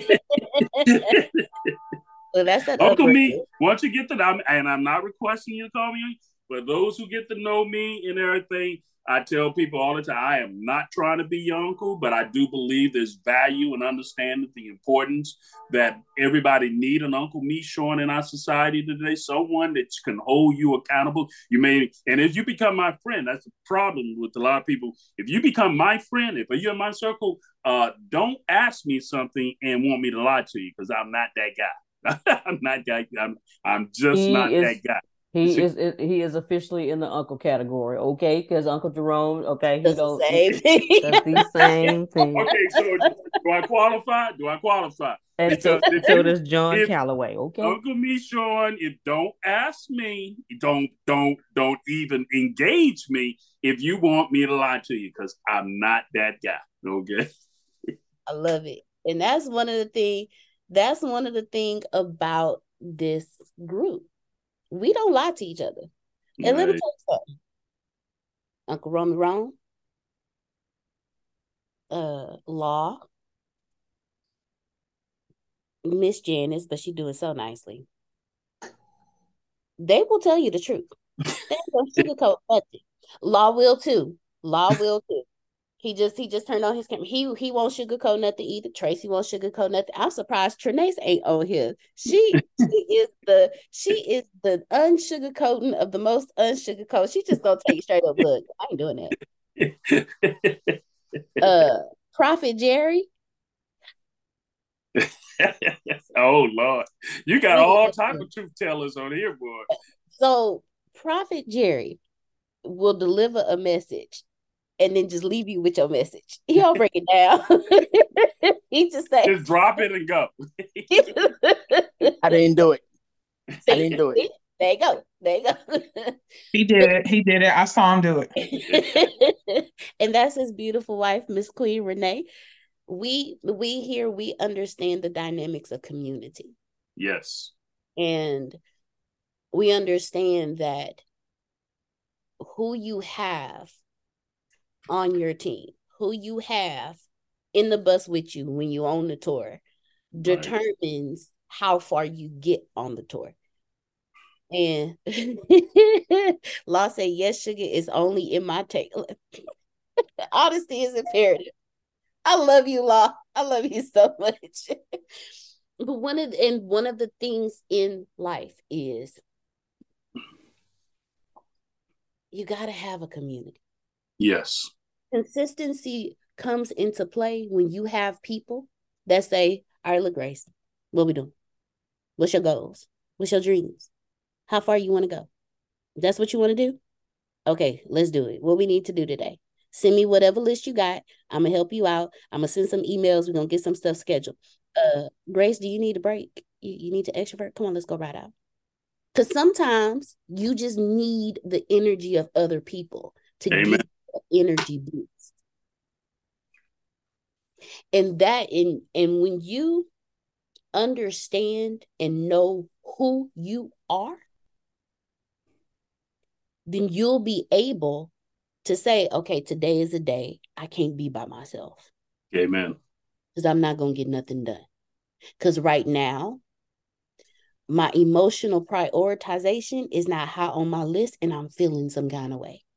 [SPEAKER 2] Well, that's that
[SPEAKER 5] Uncle Me. Once you get to that, and I'm not requesting you to call me, but those who get to know me and everything, I tell people all the time, I am not trying to be your uncle, but I do believe there's value and understanding the importance that everybody need an Uncle Michon in our society today, someone that can hold you accountable. And if you become my friend, that's the problem with a lot of people. If you become my friend, if you're in my circle, don't ask me something and want me to lie to you, because I'm not that guy. I'm not that guy. I'm just not that guy.
[SPEAKER 10] He is officially in the uncle category, okay? Because Uncle Jerome, okay, he
[SPEAKER 2] Does the
[SPEAKER 10] don't
[SPEAKER 2] same thing.
[SPEAKER 10] does the same thing.
[SPEAKER 5] Okay, so do I qualify? Do I qualify?
[SPEAKER 10] And
[SPEAKER 5] Because
[SPEAKER 10] so does John
[SPEAKER 5] if
[SPEAKER 10] Calloway, okay?
[SPEAKER 5] Uncle Michon, if don't ask me, don't even engage me if you want me to lie to you, because I'm not that guy. Okay.
[SPEAKER 2] I love it. And that's one of the things about this group. We don't lie to each other. And let me tell you something. Uncle Romy Rome, Law, Miss Janice, but she do it so nicely. They will tell you the truth. They don't sugarcoat nothing. Law will too. He just turned on his camera. He won't sugarcoat nothing either. Tracy won't sugarcoat nothing. I'm surprised Trinace ain't on here. She is the unsugarcoating of the most unsugarcoat. She just gonna tell you straight up, look, I ain't doing that. Prophet Jerry.
[SPEAKER 5] Oh Lord, you got all type of truth tellers on here, boy.
[SPEAKER 2] So Prophet Jerry will deliver a message and then just leave you with your message. He don't break it down. He just say,
[SPEAKER 5] just drop it and go.
[SPEAKER 12] I didn't do it. I didn't do it.
[SPEAKER 2] There you go.
[SPEAKER 13] He did it. I saw him do
[SPEAKER 2] it. And that's his beautiful wife, Miss Queen Renee. We understand the dynamics of community.
[SPEAKER 5] Yes.
[SPEAKER 2] And we understand that who you have on your team, who you have in the bus with you when you on the tour, determines how far you get on the tour. And Law said, yes, sugar is only in my take. Honesty is imperative. I love you, Law. I love you so much. But one of the things in life is you got to have a community.
[SPEAKER 5] Yes.
[SPEAKER 2] Consistency comes into play when you have people that say, all right, look, Grace, what we doing? What's your goals? What's your dreams? How far you want to go? That's what you want to do? Okay, let's do it. What we need to do today. Send me whatever list you got. I'm going to help you out. I'm going to send some emails. We're going to get some stuff scheduled. Grace, do you need a break? You need to extrovert? Come on, let's go right out. Because sometimes you just need the energy of other people to get the energy boost. And when you understand and know who you are, then you'll be able to say, okay, today is a day I can't be by myself.
[SPEAKER 5] Amen.
[SPEAKER 2] Because I'm not going to get nothing done. Because right now, my emotional prioritization is not high on my list and I'm feeling some kind of way.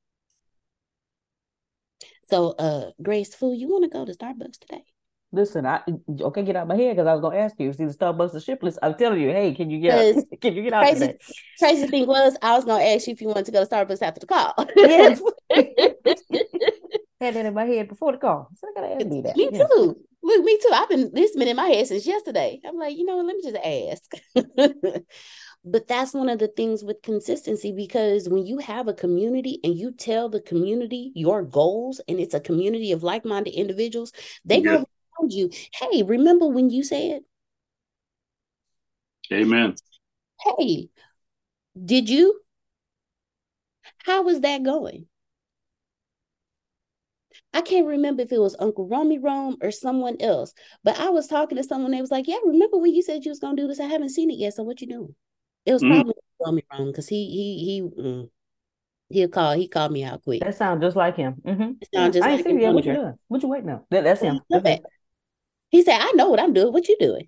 [SPEAKER 2] So, Grace, Fu, you want to go to Starbucks today?
[SPEAKER 10] Listen, okay, get out of my head because I was gonna ask you. See the Starbucks is shipless. I'm telling you, hey, can you get out today?
[SPEAKER 2] Crazy thing was, I was gonna ask you if you wanted to go to Starbucks after the call.
[SPEAKER 10] Yes. Had that in my head before the call. So I gotta ask you that.
[SPEAKER 2] Me too. Look, me too. I've been listening in my head since yesterday. I'm like, let me just ask. But that's one of the things with consistency, because when you have a community and you tell the community your goals, and it's a community of like-minded individuals, they go you, hey, remember when you said?
[SPEAKER 5] Amen.
[SPEAKER 2] Hey, did you? How was that going? I can't remember if it was Uncle Romy Rome or someone else, but I was talking to someone that was like, yeah, remember when you said you was going to do this? I haven't seen it yet. So what you doing? It was probably Romy Rome, because he called me out quick.
[SPEAKER 10] That sounds just like him. Mm-hmm.
[SPEAKER 2] I
[SPEAKER 10] ain't seen it yet. What you doing? What you waiting on? That's him. That's him.
[SPEAKER 2] He said, I know what I'm doing. What you doing?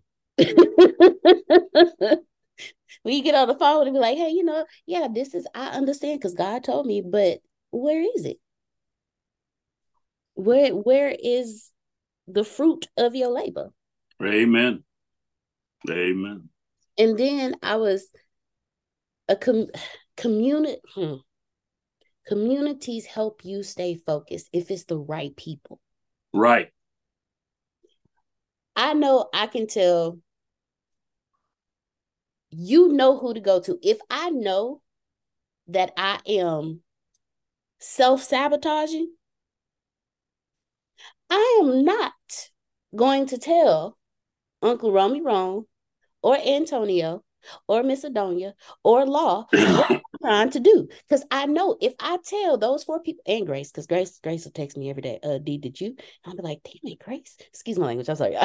[SPEAKER 2] When you get on the phone and be like, hey, I understand because God told me, but where is it? Where is the fruit of your labor?
[SPEAKER 5] Amen. Amen.
[SPEAKER 2] And then I was community. Communities help you stay focused if it's the right people.
[SPEAKER 5] Right.
[SPEAKER 2] I know I can tell who to go to. If I know that I am self-sabotaging, I am not going to tell Uncle Romy Rome or Antonio or Miss Adonia or Law what I'm trying to do. Because I know if I tell those 4 people, and Grace, because Grace will text me every day, D, did you? And I'll be like, damn it, Grace. Excuse my language. I'm sorry.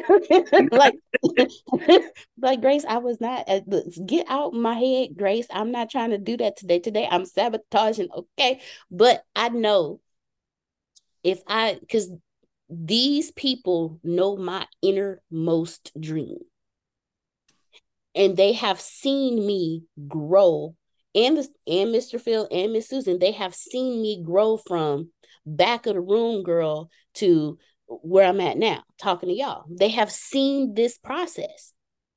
[SPEAKER 2] like Grace, I was not, get out my head, Grace. I'm not trying to do that today. Today, I'm sabotaging, okay? But I know because these people know my innermost dream. And they have seen me grow, and Mr. Phil and Miss Susan, they have seen me grow from back of the room girl to where I'm at now, talking to y'all. They have seen this process.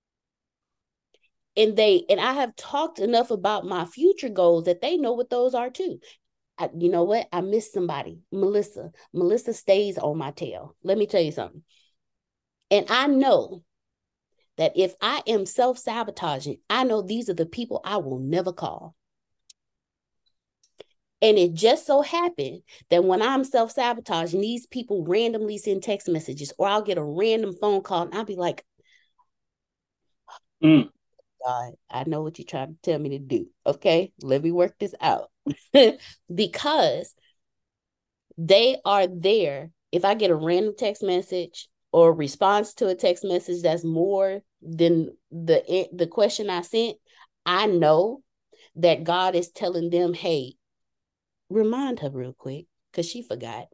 [SPEAKER 2] And I have talked enough about my future goals that they know what those are too. You know what? I missed somebody. Melissa. Melissa stays on my tail. Let me tell you something. And I know that if I am self-sabotaging, I know these are the people I will never call. And it just so happened that when I'm self-sabotaging, these people randomly send text messages, or I'll get a random phone call and I'll be like, God, I know what you're trying to tell me to do. Okay, let me work this out. Because they are there. If I get a random text message or response to a text message that's more than the question I sent, I know that God is telling them, hey, remind her real quick, because she forgot.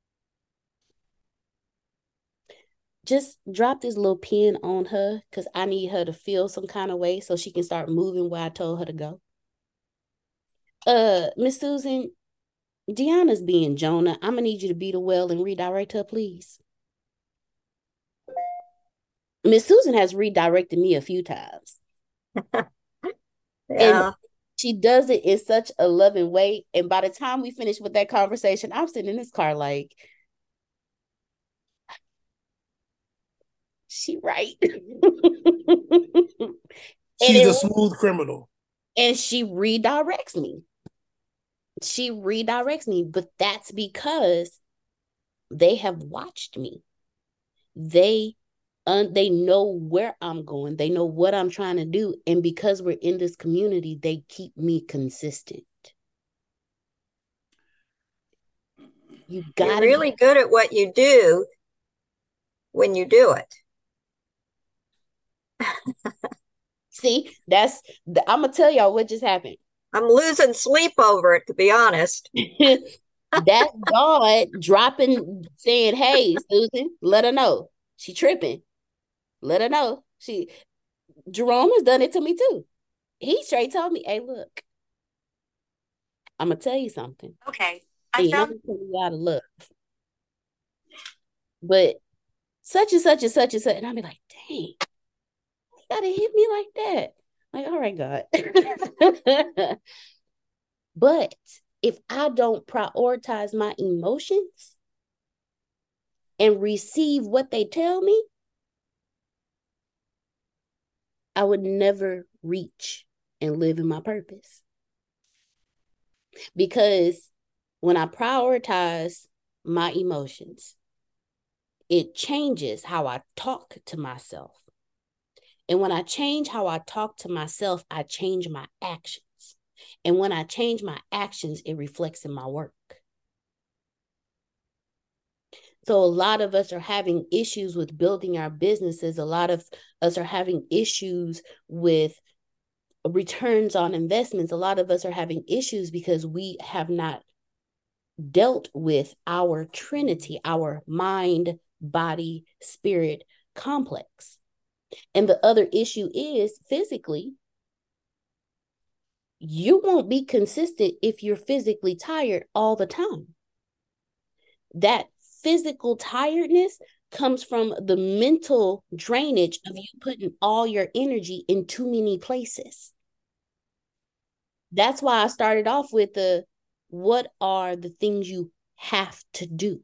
[SPEAKER 2] Just drop this little pin on her, because I need her to feel some kind of way so she can start moving where I told her to go. Miss Susan, Deanna's being Jonah. I'm gonna need you to be the well and redirect her, please. Miss Susan has redirected me a few times.
[SPEAKER 7] Yeah.
[SPEAKER 2] And she does it in such a loving way. And by the time we finish with that conversation, I'm sitting in this car like, she right.
[SPEAKER 9] She's a smooth criminal.
[SPEAKER 2] And she redirects me. But that's because they have watched me. They know where I'm going. They know what I'm trying to do. And because we're in this community, they keep me consistent.
[SPEAKER 7] You're really good at what you do when you do it.
[SPEAKER 2] See, I'm going to tell y'all what just happened.
[SPEAKER 7] I'm losing sleep over it, to be honest.
[SPEAKER 2] That's God dropping, saying, hey, Susan, let her know. She tripping. Let her know. Jerome has done it to me too. He straight told me, hey, look, I'm going to tell you something.
[SPEAKER 7] Okay.
[SPEAKER 2] I'm telling you out of love. But such and such and such and such. And I'll be like, dang, you gotta hit me like that. Like, all right, God. But if I don't prioritize my emotions and receive what they tell me, I would never reach and live in my purpose. Because when I prioritize my emotions, it changes how I talk to myself. And when I change how I talk to myself, I change my actions. And when I change my actions, it reflects in my work. So a lot of us are having issues with building our businesses. A lot of us are having issues with returns on investments. A lot of us are having issues because we have not dealt with our Trinity, our mind, body, spirit complex. And the other issue is physically, you won't be consistent if you're physically tired all the time. That physical tiredness comes from the mental drainage of you putting all your energy in too many places. That's why I started off with what are the things you have to do?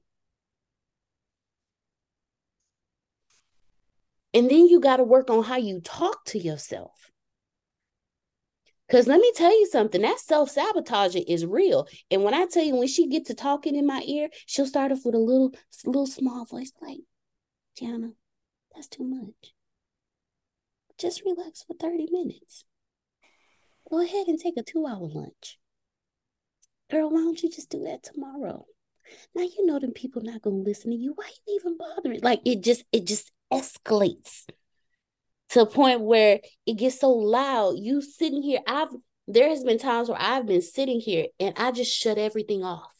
[SPEAKER 2] And then you got to work on how you talk to yourself. Because let me tell you something, that self-sabotaging is real. And when I tell you, when she gets to talking in my ear, she'll start off with a little small voice like, Gianna, that's too much. Just relax for 30 minutes. Go ahead and take a 2-hour lunch. Girl, why don't you just do that tomorrow? Now you know them people not gonna listen to you. Why you even bothering? Like it just escalates to a point where it gets so loud. You sitting here, there has been times where I've been sitting here and I just shut everything off.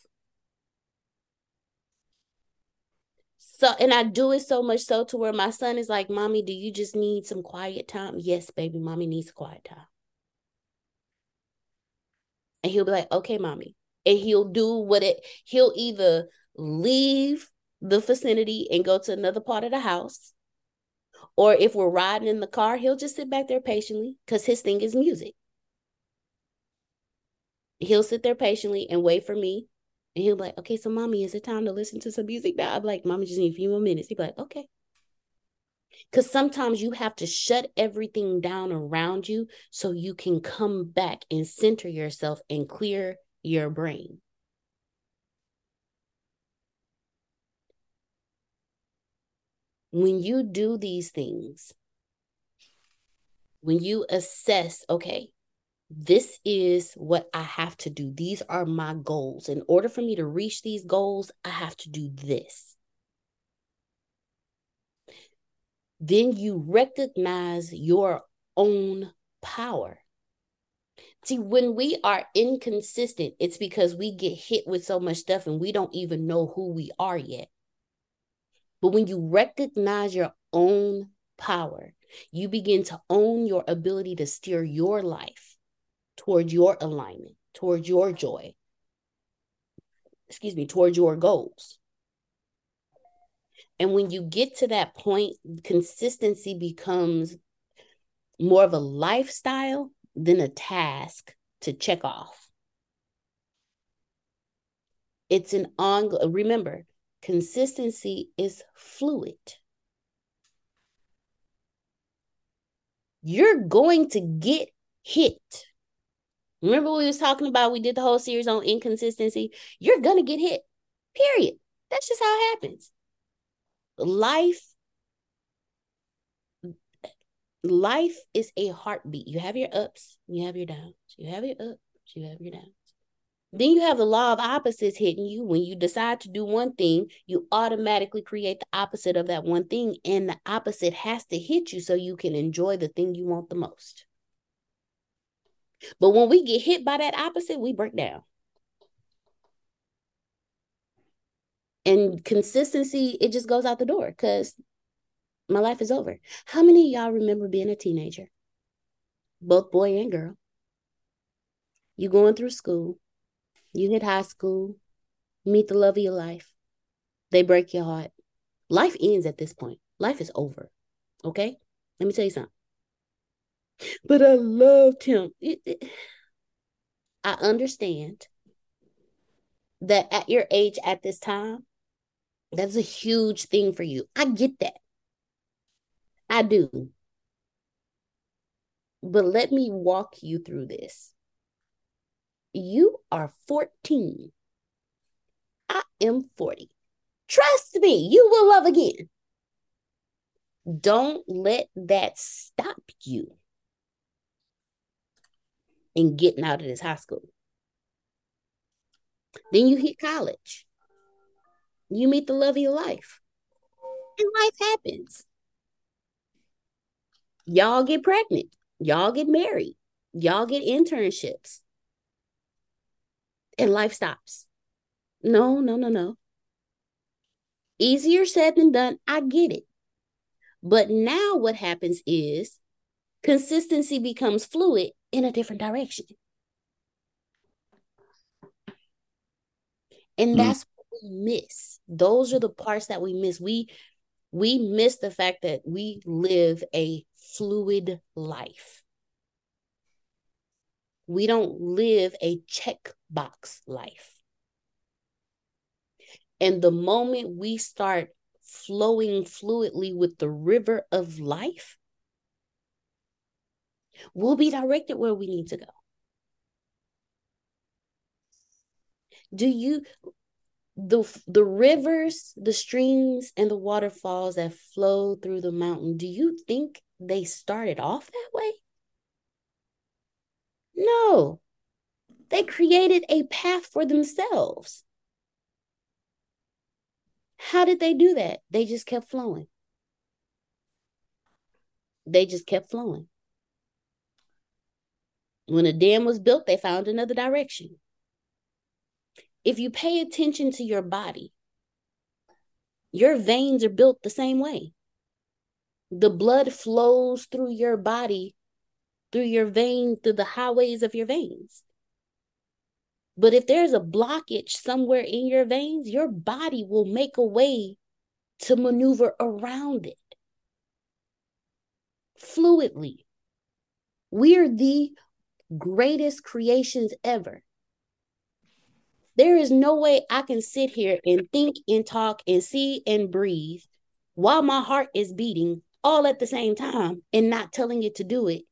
[SPEAKER 2] So, and I do it so much so to where my son is like, Mommy, do you just need some quiet time? Yes, baby, Mommy needs quiet time. And he'll be like, okay, Mommy. And he'll either leave the vicinity and go to another part of the house. Or if we're riding in the car, he'll just sit back there patiently because his thing is music. He'll sit there patiently and wait for me. And he'll be like, okay, so Mommy, is it time to listen to some music now? I'm like, Mommy, just need a few more minutes. He'll be like, okay. Because sometimes you have to shut everything down around you so you can come back and center yourself and clear your brain. When you do these things, when you assess, okay, this is what I have to do. These are my goals. In order for me to reach these goals, I have to do this. Then you recognize your own power. See, when we are inconsistent, it's because we get hit with so much stuff and we don't even know who we are yet. But when you recognize your own power, you begin to own your ability to steer your life towards your alignment, towards your joy, towards your goals. And when you get to that point, consistency becomes more of a lifestyle than a task to check off. It's an ongoing, remember, consistency is fluid. You're going to get hit. Remember we was talking about, we did the whole series on inconsistency. You're going to get hit, period. That's just how it happens. Life is a heartbeat. You have your ups, you have your downs. You have your ups, you have your downs. Then you have the law of opposites hitting you. When you decide to do one thing, you automatically create the opposite of that one thing, and the opposite has to hit you so you can enjoy the thing you want the most. But when we get hit by that opposite, we break down. And consistency, it just goes out the door because my life is over. How many of y'all remember being a teenager? Both boy and girl. You going through school. You hit high school. Meet the love of your life. They break your heart. Life ends at this point. Life is over. Okay? Let me tell you something. But I loved him. I understand that at your age, at this time, that's a huge thing for you. I get that. I do. But let me walk you through this. You are 14. I am 40. Trust me, you will love again. Don't let that stop you in getting out of this high school. Then you hit college. You meet the love of your life. And life happens. Y'all get pregnant. Y'all get married. Y'all get internships. And life stops. No. Easier said than done. I get it. But now what happens is consistency becomes fluid in a different direction. And that's what we miss. Those are the parts that we miss. We miss the fact that we live a fluid life. We don't live a checkbox life. And the moment we start flowing fluidly with the river of life, we'll be directed where we need to go. Do you the rivers, the streams, and the waterfalls that flow through the mountain, do you think they started off that way? No. They created a path for themselves. How did they do that? They just kept flowing. They just kept flowing. When a dam was built, they found another direction. If you pay attention to your body, your veins are built the same way. The blood flows through your body, through your veins, through the highways of your veins. But if there's a blockage somewhere in your veins, your body will make a way to maneuver around it fluidly. We're the greatest creations ever. There is no way I can sit here and think and talk and see and breathe while my heart is beating all at the same time and not telling it to do it.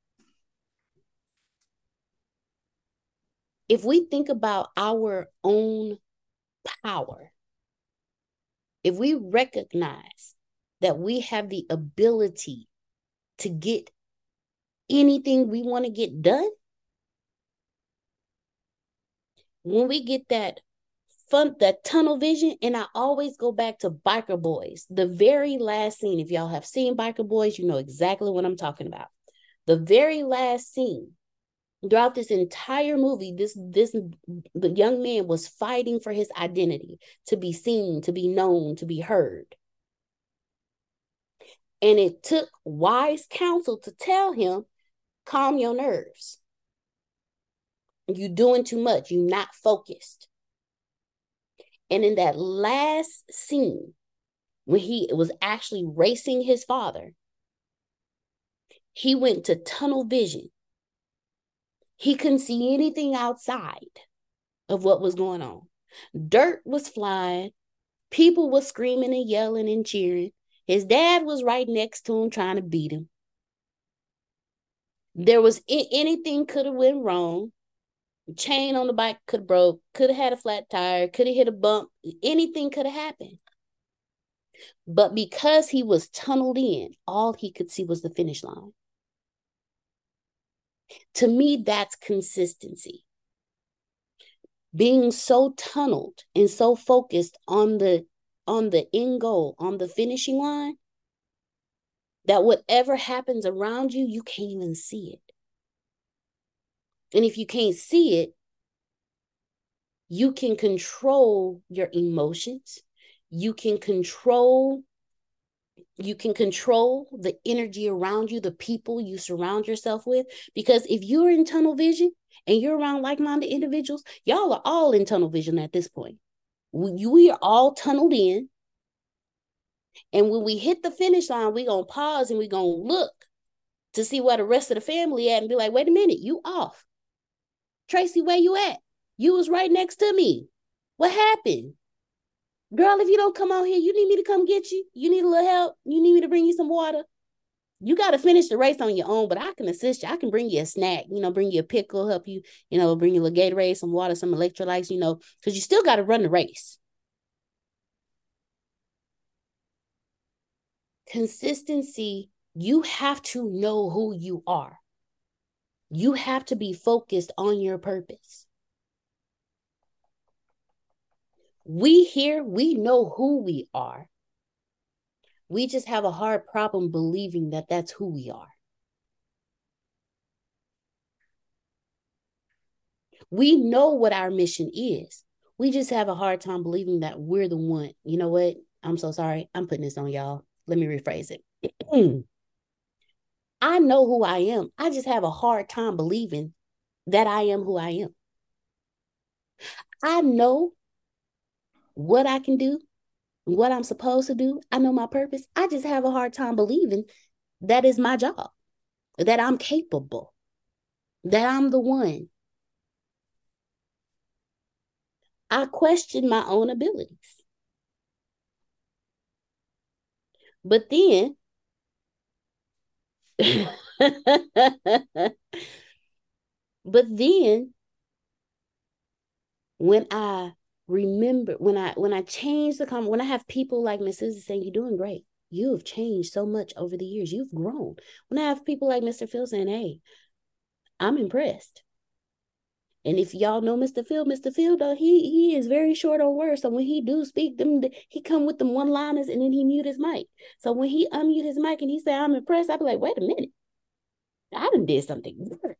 [SPEAKER 2] If we think about our own power, if we recognize that we have the ability to get anything we want to get done, when we get that tunnel vision, and I always go back to Biker Boys, the very last scene, if y'all have seen Biker Boys, you know exactly what I'm talking about. The very last scene, throughout this entire movie, the young man was fighting for his identity, to be seen, to be known, to be heard. And it took wise counsel to tell him, calm your nerves. You're doing too much. You're not focused. And in that last scene, when he was actually racing his father, he went to tunnel vision. He couldn't see anything outside of what was going on. Dirt was flying. People were screaming and yelling and cheering. His dad was right next to him trying to beat him. There was anything could have went wrong. Chain on the bike could have broke, could have had a flat tire, could have hit a bump. Anything could have happened. But because he was tunneled in, all he could see was the finish line. To me, that's consistency. Being so tunneled and so focused on the end goal, on the finishing line, that whatever happens around you, you can't even see it. And if you can't see it, you can control your emotions. You can control the energy around you, the people you surround yourself with. Because if you're in tunnel vision and you're around like-minded individuals, y'all are all in tunnel vision at this point. We are all tunneled in. And when we hit the finish line, we're going to pause and we're going to look to see where the rest of the family at and be like, wait a minute, you off. Tracy, where you at? You was right next to me. What happened? Girl, if you don't come out here, you need me to come get you? You need a little help? You need me to bring you some water? You got to finish the race on your own, but I can assist you. I can bring you a snack, bring you a pickle, help you, bring you a little Gatorade, some water, some electrolytes, because you still got to run the race. Consistency, you have to know who you are. You have to be focused on your purpose. We know who we are. We just have a hard problem believing that that's who we are. We know what our mission is. We just have a hard time believing that we're the one. You know what? I'm so sorry. I'm putting this on y'all. Let me rephrase it. I know who I am. I just have a hard time believing that I am who I am. I know what I can do, what I'm supposed to do. I know my purpose. I just have a hard time believing that is my job, that I'm capable, that I'm the one. I question my own abilities. But then, when I remember, when I change the comment, when I have people like Miss Susan saying, you're doing great. You have changed so much over the years. You've grown. When I have people like Mr. Phil saying, hey, I'm impressed. And if y'all know Mr. Phil, though, he is very short on words. So when he do speak, he come with them one-liners and then he mute his mic. So when he unmute his mic and he say, I'm impressed, I be like, wait a minute. I done did something different.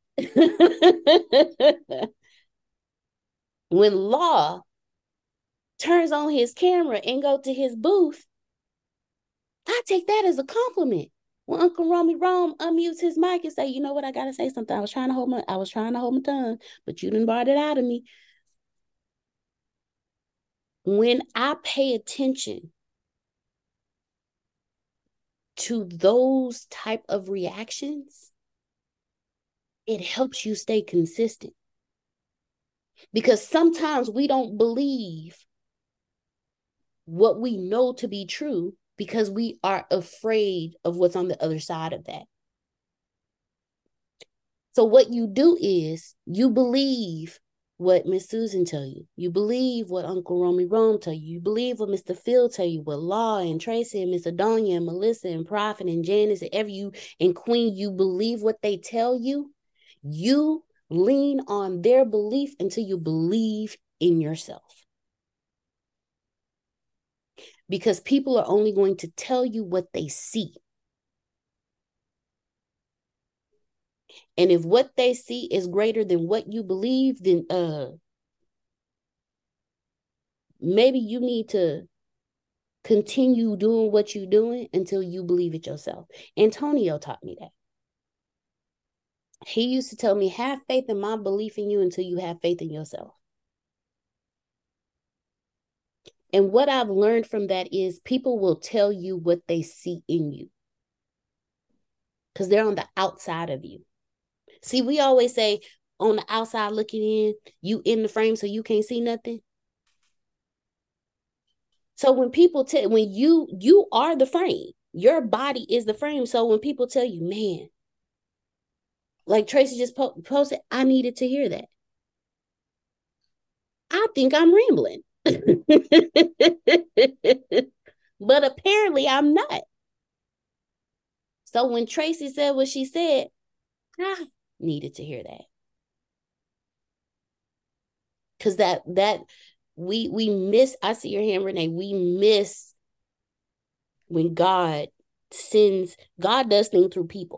[SPEAKER 2] When Law turns on his camera and go to his booth, I take that as a compliment. When Uncle Romy Rome unmutes his mic and say, you know what, I gotta say something. I was trying to hold my tongue, but you done brought it out of me. When I pay attention to those type of reactions, it helps you stay consistent. Because sometimes we don't believe what we know to be true because we are afraid of what's on the other side of that. So what you do is you believe what Miss Susan tell you. You believe what Uncle Romy Rome tell you. You believe what Mr. Phil tell you, what Law and Tracy and Miss Adonia and Melissa and Prophet and Janice and Queen, you believe what they tell you. You lean on their belief until you believe in yourself. Because people are only going to tell you what they see. And if what they see is greater than what you believe, then maybe you need to continue doing what you're doing until you believe it yourself. Antonio taught me that. He used to tell me, have faith in my belief in you until you have faith in yourself. And what I've learned from that is people will tell you what they see in you because they're on the outside of you. See, we always say on the outside looking in, you in the frame so you can't see nothing. So when people tell, when you are the frame, your body is the frame. So when people tell you, man, like Tracy just posted, I needed to hear that. I think I'm rambling. But apparently I'm not. So when Tracy said what she said, I needed to hear that. Because that we miss, I see your hand, Renee, we miss when God does things through people.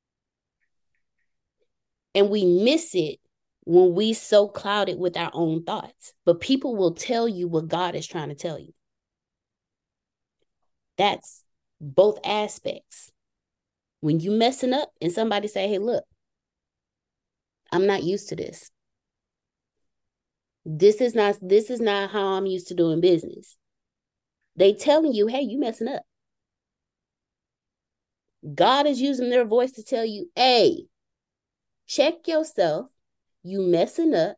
[SPEAKER 2] And we miss it when we so clouded with our own thoughts. But people will tell you what God is trying to tell you. That's both aspects. When you messing up and somebody say, hey, look, I'm not used to this. This is not how I'm used to doing business. They telling you, hey, you messing up. God is using their voice to tell you, hey, check yourself. You messing up.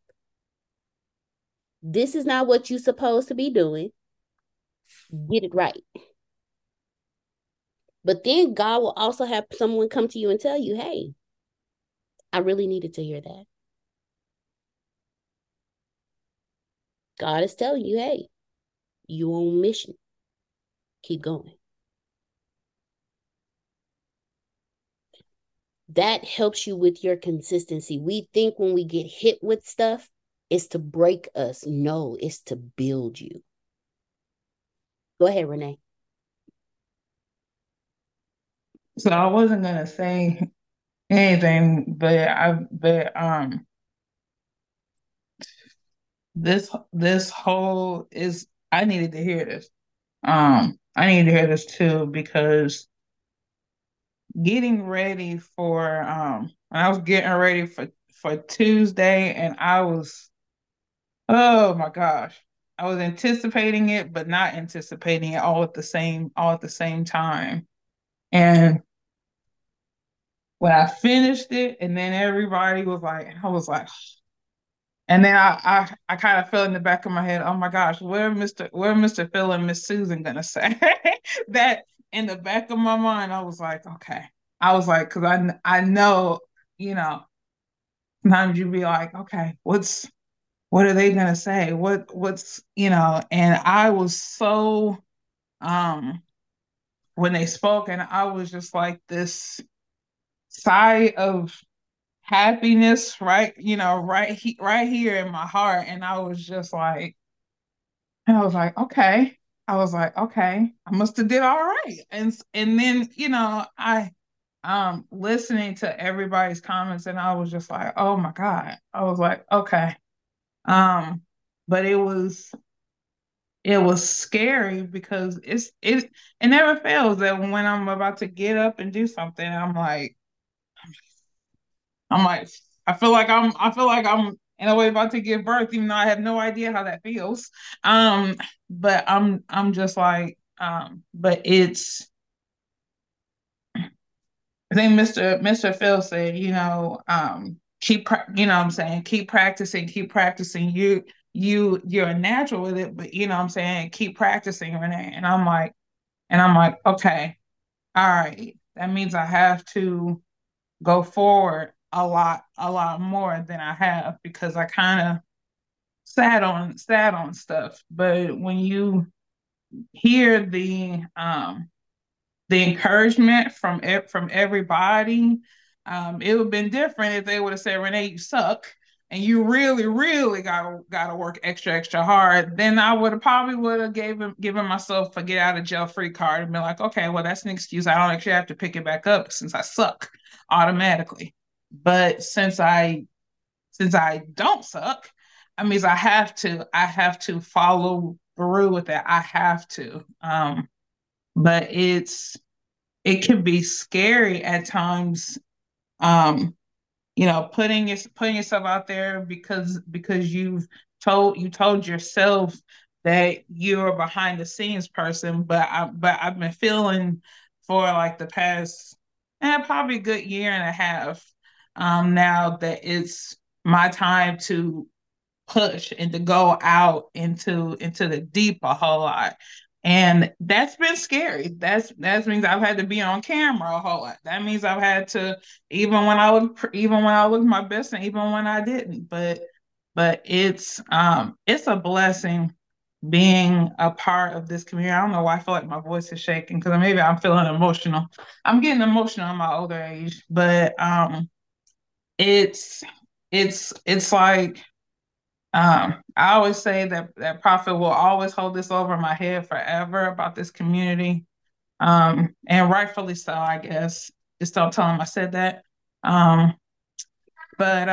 [SPEAKER 2] This is not what you're supposed to be doing. Get it right. But then God will also have someone come to you and tell you, hey, I really needed to hear that. God is telling you, hey, you on mission. Keep going. That helps you with your consistency. We think when we get hit with stuff, it's to break us. No, it's to build you. Go ahead, Renee.
[SPEAKER 13] So I wasn't gonna say anything, but this whole is, I needed to hear this. I needed to hear this too, because getting ready for I was getting ready for Tuesday, and I was, oh my gosh, I was anticipating it but not anticipating it all at the same time. And when I finished it, and then everybody was like, I was like, and then I kind of felt in the back of my head, oh my gosh, where Mr. Phil and Miss Susan gonna say? That in the back of my mind, I was like, okay. I was like, because I know, sometimes you be like, okay, what's what are they gonna say? What's and I was so when they spoke, and I was just like this sigh of happiness, right? Right here in my heart. And I was just like, okay. I was like, okay, I must have did all right. And then, I listening to everybody's comments, and I was just like, oh my God. I was like, okay. But it was scary because it never fails that when I'm about to get up and do something, I'm like, I feel like I'm in a way about to give birth, even though I have no idea how that feels. But I'm just like, but I think Mr. Phil said, what I'm saying, keep practicing. You're a natural with it, but what I'm saying, keep practicing, Renee. And I'm like, okay, all right. That means I have to go forward a lot more than I have, because I kind of sat on stuff. But when you hear the encouragement from everybody, it would have been different if they would have said, Renee, you suck, and you really, really gotta work extra hard. Then I would have given myself a get out of jail free card and been like, okay, well, that's an excuse. I don't actually have to pick it back up since I suck automatically. But since I don't suck, I mean, I have to follow through with that. I have to. But it can be scary at times, putting yourself out there because you told yourself that you're a behind the scenes person. But I've been feeling for like the past probably a good year and a half, now that it's my time to push and to go out into the deep a whole lot. And that's been scary. That means I've had to be on camera a whole lot. That means I've had to, even when I look my best, and even when I didn't. But it's a blessing being a part of this community. I don't know why I feel like my voice is shaking, because maybe I'm feeling emotional. I'm getting emotional in my older age. But it's like, I always say that Prophet will always hold this over my head forever about this community. And rightfully so, I guess. Just don't tell him I said that. But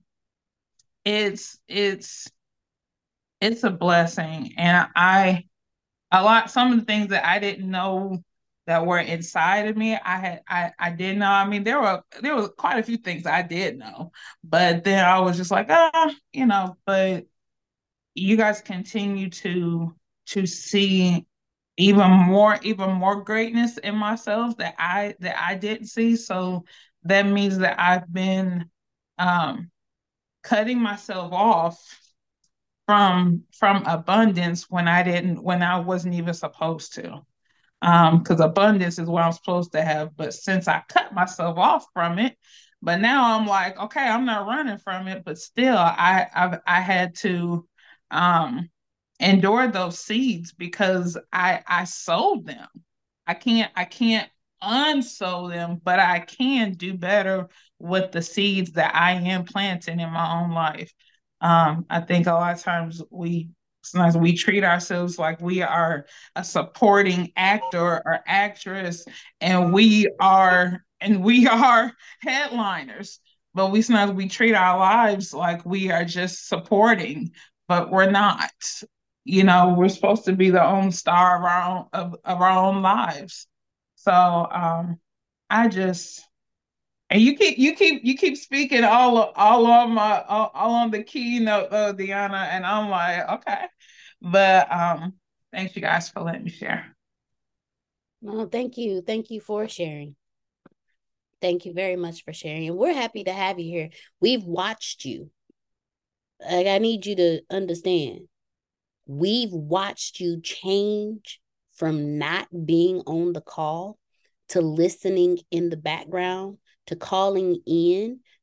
[SPEAKER 13] it's a blessing. And some of the things that I didn't know that were inside of me, I did know. I mean, there were quite a few things I did know, but then I was just like, but you guys continue to see even more greatness in myself that I didn't see. So that means that I've been cutting myself off from abundance when I wasn't even supposed to. Because abundance is what I'm supposed to have. But since I cut myself off from it, but now I'm like, okay, I'm not running from it, but still I had to endure those seeds because I sowed them. I can't unsow them, but I can do better with the seeds that I am planting in my own life. I think a lot of times sometimes we treat ourselves like we are a supporting actor or actress, and we are headliners. But sometimes we treat our lives like we are just supporting, but we're not. We're supposed to be the own star of our own lives. So I just and you keep speaking all on the keynote, Deanna, and I'm like, okay. But thanks you guys for letting me share.
[SPEAKER 2] No, thank you. Thank you for sharing. Thank you very much for sharing. And we're happy to have you here. We've watched you. Like, I need you to understand. We've watched you change from not being on the call to listening in the background, to calling in,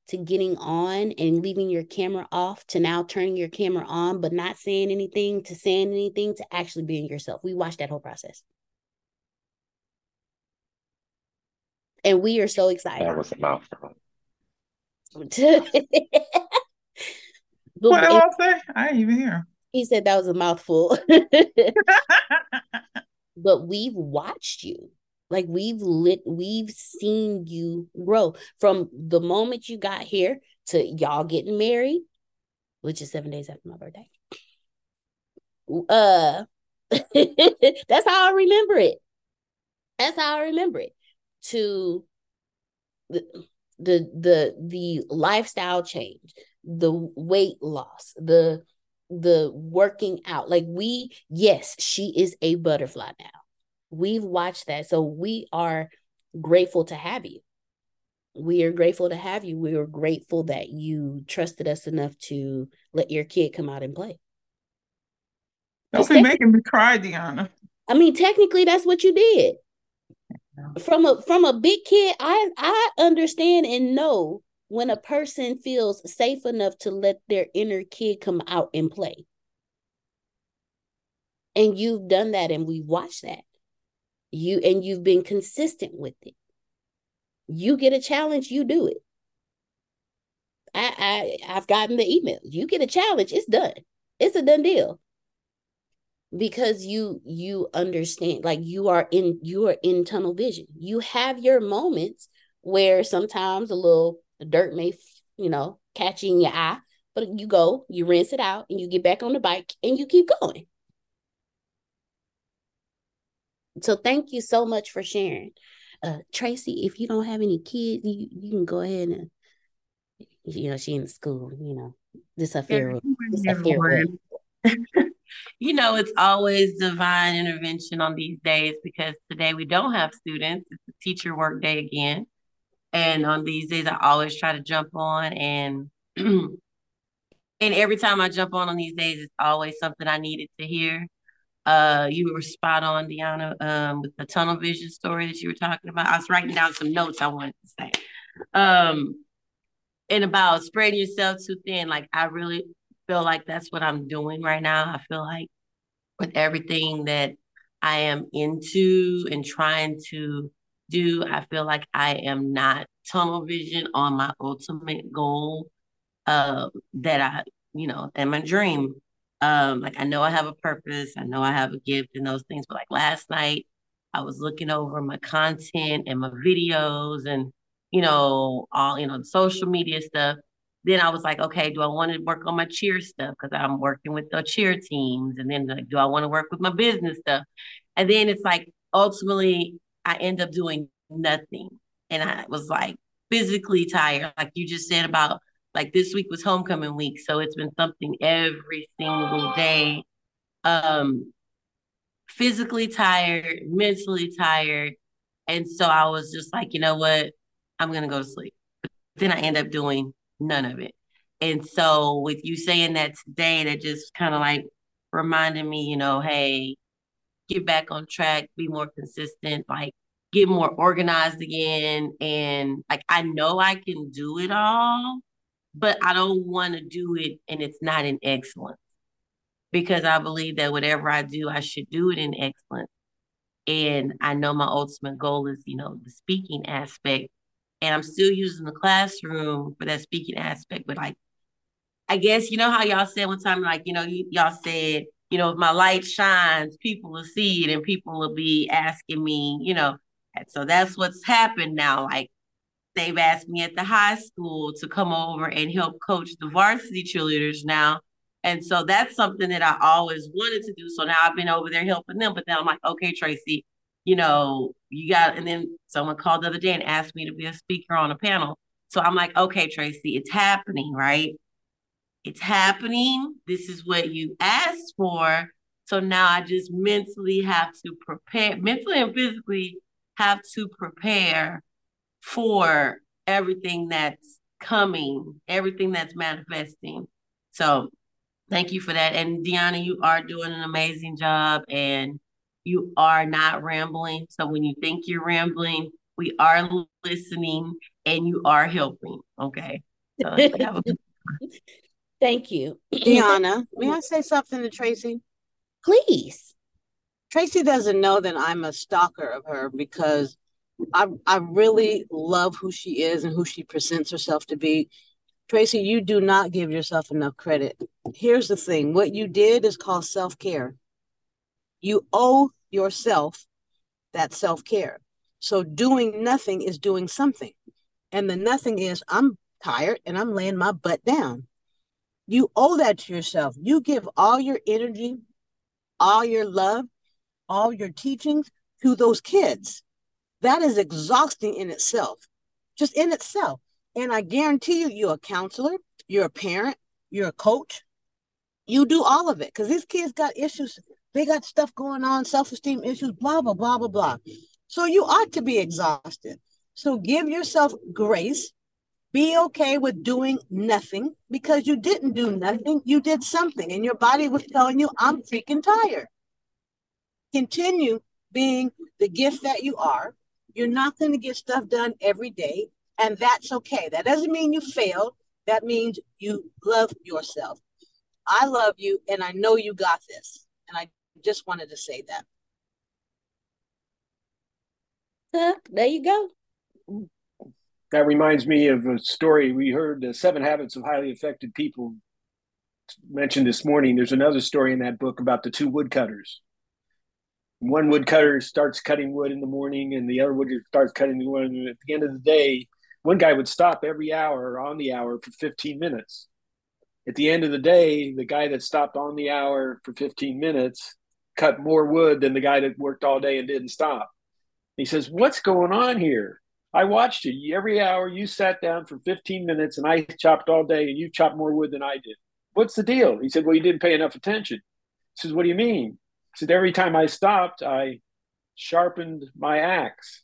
[SPEAKER 2] to getting on and leaving your camera off to now turning your camera on, but not saying anything to saying anything to actually being yourself. We watched that whole process. And we are so excited.
[SPEAKER 14] That was a mouthful.
[SPEAKER 13] What did I say? I didn't even hear.
[SPEAKER 2] He said that was a mouthful. But we've watched you. Like we've seen you grow from the moment you got here to y'all getting married, which is 7 days after my birthday. That's how I remember it. That's how I remember it. To the lifestyle change, the weight loss, the working out. Like yes, she is a butterfly now. We've watched that. So we are grateful to have you. We are grateful to have you. We are grateful that you trusted us enough to let your kid come out and play.
[SPEAKER 13] Don't be making me cry, Deanna.
[SPEAKER 2] I mean, technically, that's what you did. From a big kid, I understand and know when a person feels safe enough to let their inner kid come out and play. And you've done that, and we watched that. You've been consistent with it. You get a challenge, you do it. I've gotten the email. You get a challenge, it's done. It's a done deal. Because you understand, like you are in tunnel vision. You have your moments where sometimes a little dirt may, catch in your eye, but you rinse it out, and you get back on the bike and you keep going. So thank you so much for sharing. Tracy, if you don't have any kids, you can go ahead and, she in school, this a fair
[SPEAKER 15] it's always divine intervention on these days, because today we don't have students. It's a teacher work day again. And on these days, I always try to jump on, and and every time I jump on these days, it's always something I needed to hear. You were spot on, Deanna, with the tunnel vision story that you were talking about. I was writing down some notes I wanted to say. And about spreading yourself too thin. Like, I really feel like that's what I'm doing right now. I feel like with everything that I am into and trying to do, I feel like I am not tunnel vision on my ultimate goal, that I, and my dream. Like, I know I have a purpose. I know I have a gift and those things. But like last night, I was looking over my content and my videos and, all, the social media stuff. Then I was like, okay, do I want to work on my cheer stuff? Because I'm working with the cheer teams. And then like, do I want to work with my business stuff? And then it's like, ultimately, I end up doing nothing. And I was like physically tired. Like you just said about, like, this week was homecoming week. So it's been something every single day. Physically tired, mentally tired. And so I was just like, you know what? I'm going to go to sleep. But then I end up doing none of it. And so with you saying that today, that just kind of like reminded me, hey, get back on track, be more consistent, like get more organized again. And like, I know I can do it all, but I don't want to do it and it's not in excellence, because I believe that whatever I do, I should do it in excellence. And I know my ultimate goal is, the speaking aspect. And I'm still using the classroom for that speaking aspect. But like, I guess, how y'all said one time, like, y'all said, if my light shines, people will see it and people will be asking me, And so that's what's happened now. Like, they've asked me at the high school to come over and help coach the varsity cheerleaders now. And so that's something that I always wanted to do. So now I've been over there helping them. But then I'm like, okay, Tracy, you got, and then someone called the other day and asked me to be a speaker on a panel. So I'm like, okay, Tracy, it's happening, right? It's happening. This is what you asked for. So now I just mentally and physically have to prepare for everything that's coming, everything that's manifesting. So thank you for that. And Deanna, you are doing an amazing job and you are not rambling. So when you think you're rambling, we are listening and you are helping. Okay. So have a good
[SPEAKER 2] Thank you.
[SPEAKER 3] Deanna, may I say something to Tracy?
[SPEAKER 2] Please.
[SPEAKER 3] Tracy doesn't know that I'm a stalker of her because I really love who she is and who she presents herself to be. Tracy, you do not give yourself enough credit. Here's the thing. What you did is called self-care. You owe yourself that self-care. So doing nothing is doing something. And the nothing is, I'm tired and I'm laying my butt down. You owe that to yourself. You give all your energy, all your love, all your teachings to those kids. That is exhausting in itself, just in itself. And I guarantee you, you're a counselor, you're a parent, you're a coach. You do all of it because these kids got issues. They got stuff going on, self-esteem issues, blah, blah, blah, blah, blah. So you ought to be exhausted. So give yourself grace. Be okay with doing nothing because you didn't do nothing. You did something and your body was telling you, I'm freaking tired. Continue being the gift that you are. You're not going to get stuff done every day, and that's okay. That doesn't mean you failed. That means you love yourself. I love you, and I know you got this. And I just wanted to say
[SPEAKER 2] that. There you go.
[SPEAKER 4] That reminds me of a story we heard, 7 Habits of Highly Effective People mentioned this morning. There's another story in that book about the 2 woodcutters. One woodcutter starts cutting wood in the morning and the other woodcutter starts cutting the wood. And at the end of the day, one guy would stop every hour or on the hour for 15 minutes. At the end of the day, the guy that stopped on the hour for 15 minutes cut more wood than the guy that worked all day and didn't stop. He says, what's going on here? I watched you. Every hour you sat down for 15 minutes and I chopped all day and you chopped more wood than I did. What's the deal? He said, well, you didn't pay enough attention. He says, what do you mean? He said, every time I stopped, I sharpened my axe.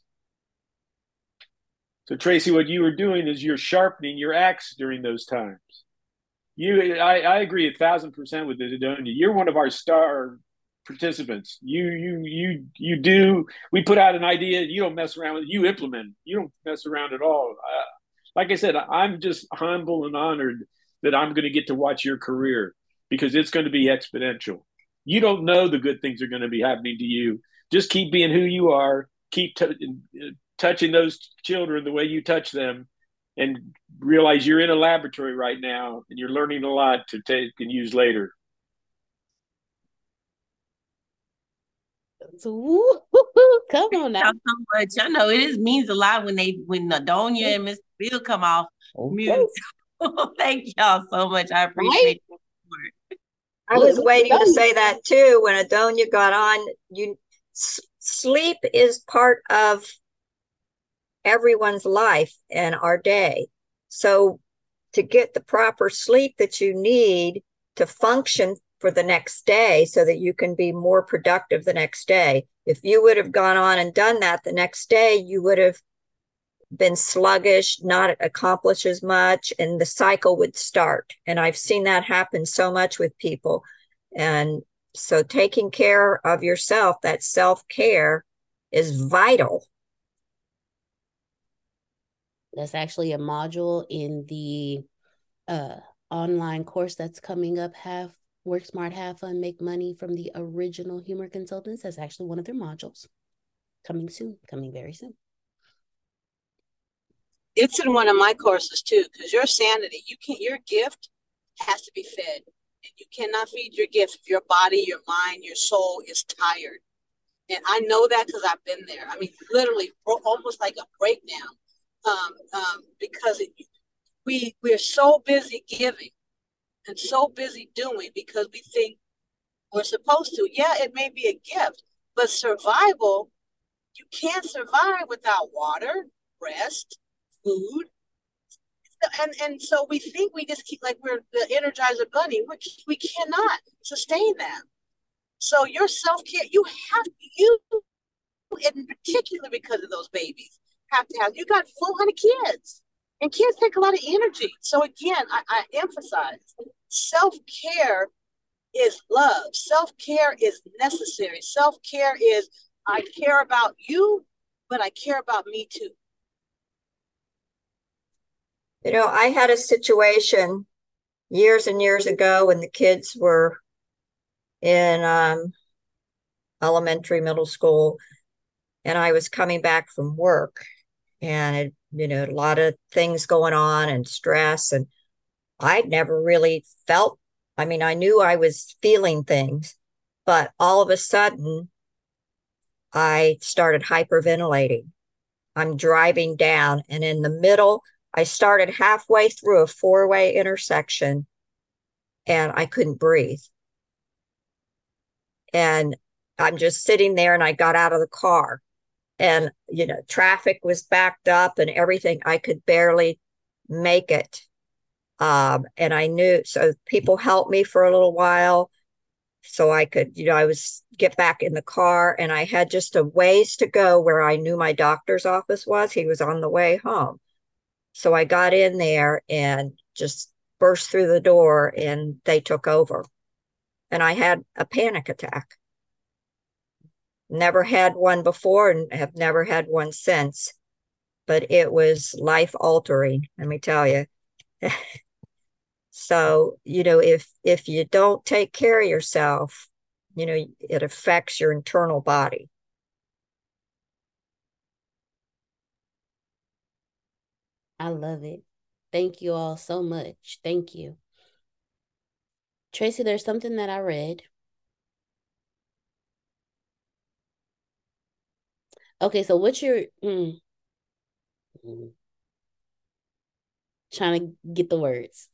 [SPEAKER 4] So Tracy, what you were doing is you're sharpening your axe during those times. I agree 1,000% with it, Adonia. You're one of our star participants. You do. We put out an idea. You don't mess around with it. You implement it. You don't mess around at all. Like I said, I'm just humble and honored that I'm going to get to watch your career because it's going to be exponential. You don't know the good things are going to be happening to you. Just keep being who you are. Keep touching those children the way you touch them, and realize you're in a laboratory right now and you're learning a lot to take and use later.
[SPEAKER 2] So, come on now.
[SPEAKER 15] So much. I know it means a lot when Adonia and Mr. Bill come off mute. Thank y'all so much. I appreciate it.
[SPEAKER 7] I was waiting to say that too when Adonia got on. Sleep is part of everyone's life and our day. So to get the proper sleep that you need to function for the next day so that you can be more productive the next day. If you would have gone on and done that the next day, you would have been sluggish, not accomplish as much, and the cycle would start. And I've seen that happen so much with people. And so taking care of yourself, that self-care, is vital.
[SPEAKER 2] That's actually a module in the online course that's coming up, Work Smart, Have Fun, Make Money, from the original Humor Consultants. That's actually one of their modules. Coming very soon.
[SPEAKER 3] It's in one of my courses too, because your sanity, your gift has to be fed. And you cannot feed your gift if your body, your mind, your soul is tired. And I know that because I've been there. I mean, literally almost like a breakdown. Because we're so busy giving and so busy doing because we think we're supposed to. Yeah, it may be a gift, but survival, you can't survive without water, rest, food. And so we think we just keep like we're the Energizer Bunny, which we cannot sustain that. So your self-care, you in particular because of those babies, have to have, you got 400 kids and kids take a lot of energy. So again, I emphasize self-care is love. Self-care is necessary. Self-care is, I care about you, but I care about me too.
[SPEAKER 7] I had a situation years and years ago when the kids were in elementary, middle school, and I was coming back from work, and a lot of things going on and stress, and I'd never really felt, I mean, I knew I was feeling things, but all of a sudden I started hyperventilating. I'm driving down, and in the middle, I started halfway through a four-way intersection and I couldn't breathe. And I'm just sitting there, and I got out of the car, and traffic was backed up and everything. I could barely make it. And I knew, so people helped me for a little while so I could, I was get back in the car, and I had just a ways to go where I knew my doctor's office was. He was on the way home. So I got in there and just burst through the door, and they took over. And I had a panic attack. Never had one before and have never had one since, but it was life altering, let me tell you. So, if you don't take care of yourself, it affects your internal body.
[SPEAKER 2] I love it. Thank you all so much. Thank you. Tracy, there's something that I read. Okay, so what's your trying to get the words.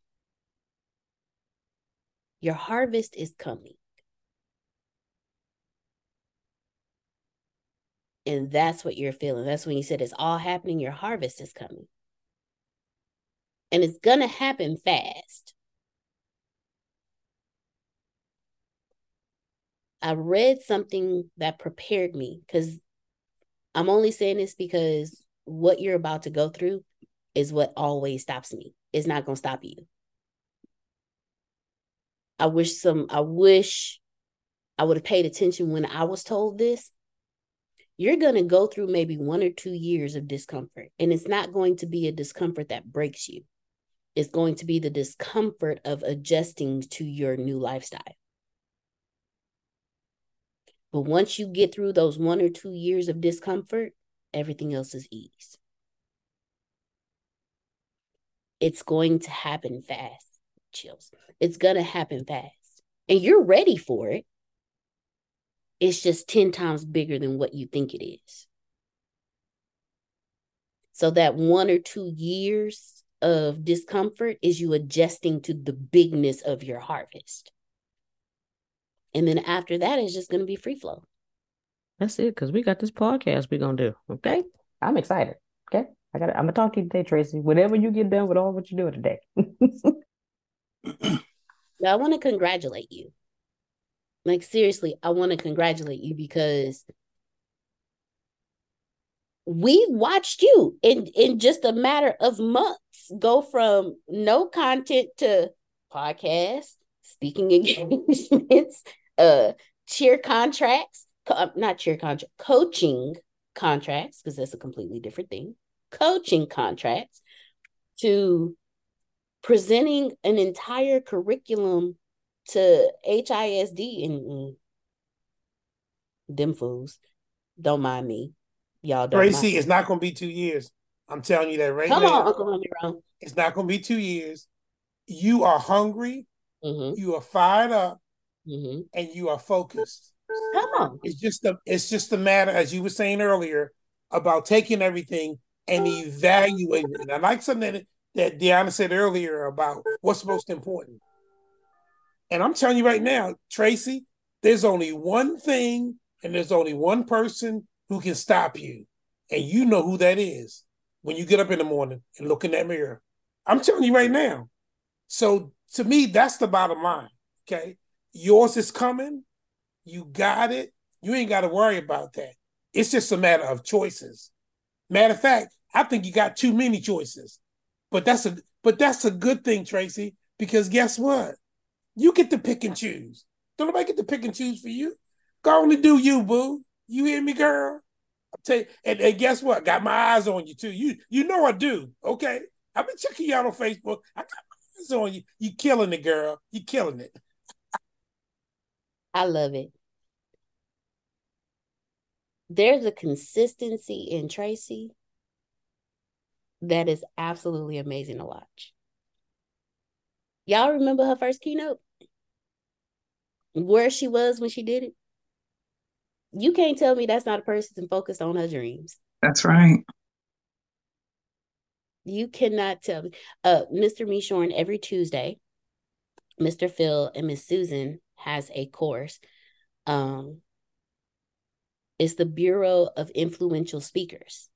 [SPEAKER 2] Your harvest is coming. And that's what you're feeling. That's when you said it's all happening. Your harvest is coming. And it's going to happen fast. I read something that prepared me, because I'm only saying this because what you're about to go through is what always stops me. It's not going to stop you. I wish I would have paid attention when I was told this. You're going to go through maybe 1 or 2 years of discomfort, and it's not going to be a discomfort that breaks you. It's going to be the discomfort of adjusting to your new lifestyle. But once you get through those 1 or 2 years of discomfort, everything else is ease. It's going to happen fast. Chills. It's going to happen fast. And you're ready for it. It's just 10 times bigger than what you think it is. So that 1 or 2 years of discomfort is you adjusting to the bigness of your harvest. And then after that, it's just going to be free flow.
[SPEAKER 10] That's it, because we got this podcast we're going to do, okay? I'm excited, okay? I'm going to talk to you today, Tracy, whenever you get done with all what you're doing today.
[SPEAKER 2] I want to congratulate you. Like, seriously, I want to congratulate you, because we watched you in just a matter of months go from no content to podcast, speaking engagements, cheer contracts, coaching contracts, because that's a completely different thing, coaching contracts, to presenting an entire curriculum to HISD and them fools. Don't mind me. Y'all don't
[SPEAKER 9] Tracy,
[SPEAKER 2] mind.
[SPEAKER 9] It's not going to be 2 years. I'm telling you that right now.
[SPEAKER 2] Come on, Uncle Ramiro.
[SPEAKER 9] It's not going to be 2 years. You are hungry. Mm-hmm. You are fired up. Mm-hmm. And you are focused.
[SPEAKER 2] Come on.
[SPEAKER 9] It's just a matter, as you were saying earlier, about taking everything and evaluating it. I like something that Deanna said earlier about what's most important. And I'm telling you right now, Tracy, there's only one thing and there's only one person who can stop you. And you know who that is when you get up in the morning and look in that mirror. I'm telling you right now. So to me, that's the bottom line, okay? Yours is coming. You got it. You ain't got to worry about that. It's just a matter of choices. Matter of fact, I think you got too many choices. But that's a good thing, Tracy, because guess what? You get to pick and choose. Don't nobody get to pick and choose for you. Go on and do you, boo. You hear me, girl? I'll tell you, and guess what? Got my eyes on you too. You know I do. Okay. I've been checking you out on Facebook. I got my eyes on you. You killing it, girl. You killing it.
[SPEAKER 2] I love it. There's a consistency in Tracy that is absolutely amazing to watch. Y'all remember her first keynote? Where she was when she did it? You can't tell me that's not a person focused on her dreams.
[SPEAKER 13] That's right.
[SPEAKER 2] You cannot tell me. Mr. Mishorn, every Tuesday, Mr. Phil and Miss Susan has a course. It's the Bureau of Influential Speakers.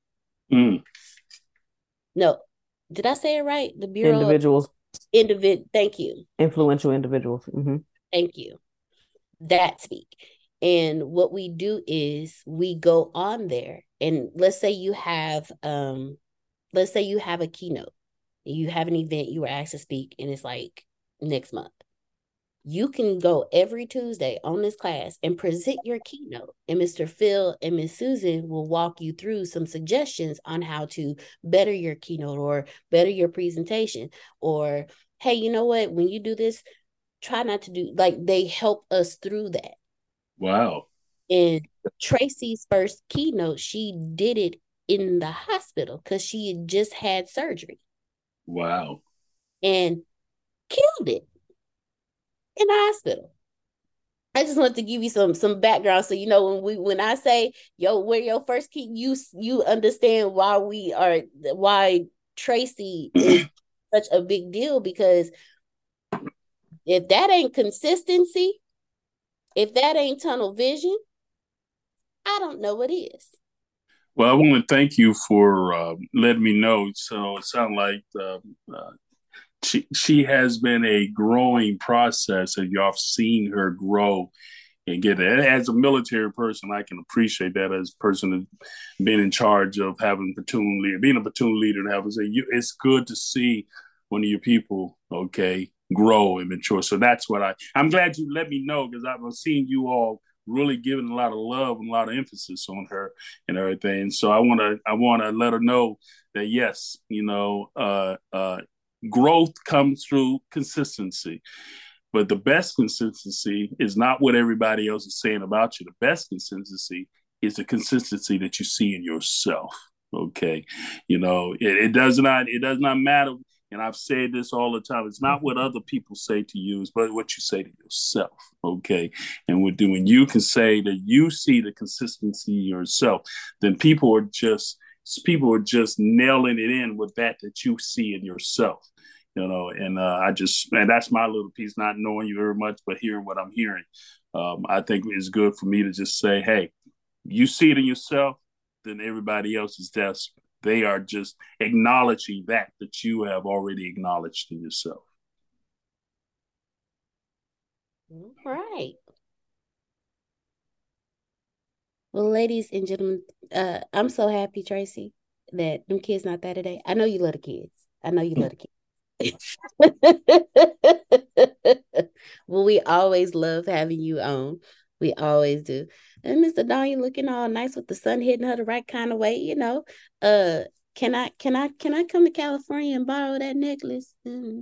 [SPEAKER 2] No, did I say it right? The Bureau
[SPEAKER 10] Individuals.
[SPEAKER 2] Thank you.
[SPEAKER 10] Influential individuals. Mm-hmm.
[SPEAKER 2] Thank you. That speak. And what we do is we go on there, and let's say you have a keynote, you have an event you were asked to speak, and it's like next month. You can go every Tuesday on this class and present your keynote, and Mr. Phil and Miss Susan will walk you through some suggestions on how to better your keynote or better your presentation. Or, hey, you know what? When you do this, try not to do, like, they help us through that.
[SPEAKER 5] Wow.
[SPEAKER 2] And Tracy's first keynote, she did it in the hospital because she had just had surgery.
[SPEAKER 5] Wow.
[SPEAKER 2] And killed it in the hospital. I just want to give you some background so you know when I say where your first key, you understand why Tracy is such a big deal, because if that ain't consistency, if that ain't tunnel vision, I don't know what is.
[SPEAKER 5] Well, I want to thank you for letting me know. So it sounds like she has been a growing process, and y'all have seen her grow and get it. As a military person, I can appreciate that. As a person that's been in charge of having platoon leader, being a platoon leader, and having it's good to see one of your people, grow and mature. So that's what I'm glad you let me know, because I've seen you all really giving a lot of love and a lot of emphasis on her and everything. And so I want to let her know that yes, growth comes through consistency. But the best consistency is not what everybody else is saying about you. The best consistency is the consistency that you see in yourself. Okay. It does not matter. And I've said this all the time. It's not what other people say to you, but what you say to yourself. Okay. And when you can say that you see the consistency in yourself, then people are just nailing it in with that you see in yourself. And that's my little piece, not knowing you very much, but hearing what I'm hearing. I think it's good for me to just say, hey, you see it in yourself, then everybody else is just, they are just acknowledging that you have already acknowledged in yourself.
[SPEAKER 2] All right. Well, ladies and gentlemen, I'm so happy, Tracy, that them kids not there today. I know you love the kids. Well, we always love having you on. We always do. And Mr. Don, you looking all nice with the sun hitting her the right kind of way, Can I come to California and borrow that necklace?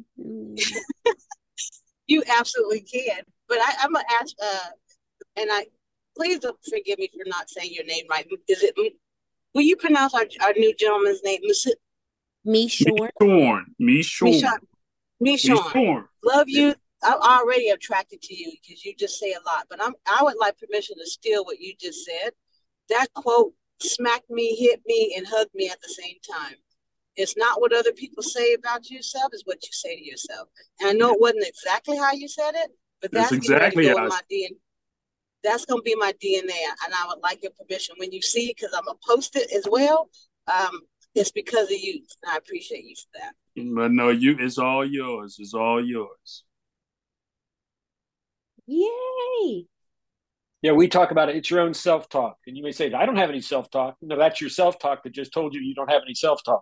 [SPEAKER 3] You absolutely can. But I'm gonna ask please don't forgive me for not saying your name right. Will you pronounce our new gentleman's name?
[SPEAKER 2] Mishorn.
[SPEAKER 3] Mishorn. Love you. I'm already attracted to you because you just say a lot. But I would like permission to steal what you just said. That quote smacked me, hit me, and hugged me at the same time. It's not what other people say about yourself, it's what you say to yourself. And I know it wasn't exactly how you said it, but that's exactly how my DNA. That's going to be my DNA, and I would like your permission when you see it, because I'm going to post it as well. It's because of you, and I appreciate you for that.
[SPEAKER 5] But no, it's all yours. It's all yours.
[SPEAKER 2] Yay!
[SPEAKER 4] Yeah, we talk about it. It's your own self-talk. And you may say, I don't have any self-talk. No, that's your self-talk that just told you don't have any self-talk.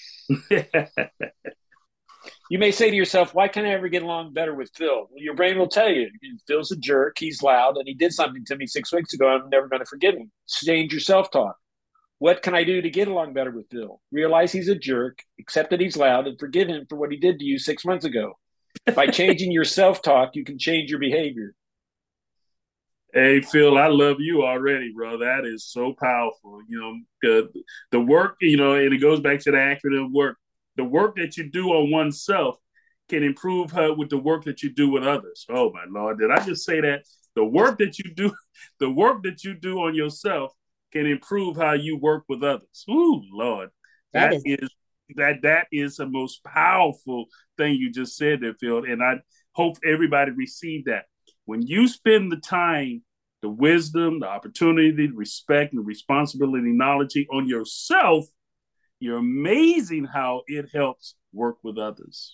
[SPEAKER 4] You may say to yourself, why can't I ever get along better with Phil? Well, your brain will tell you, Phil's a jerk, he's loud, and he did something to me 6 weeks ago. I'm never going to forgive him. Change your self-talk. What can I do to get along better with Bill? Realize he's a jerk, accept that he's loud, and forgive him for what he did to you 6 months ago. By changing your self-talk, you can change your behavior.
[SPEAKER 5] Hey, Phil, I love you already, bro. That is so powerful. The work, and it goes back to the acronym work. The work that you do on oneself can improve her with the work that you do with others. Oh, my Lord. Did I just say that? The work that you do on yourself can improve how you work with others. Ooh, Lord. That is the most powerful thing you just said there, Phil. And I hope everybody received that. When you spend the time, the wisdom, the opportunity, the respect, and the responsibility, knowledge on yourself, you're amazing how it helps work with others.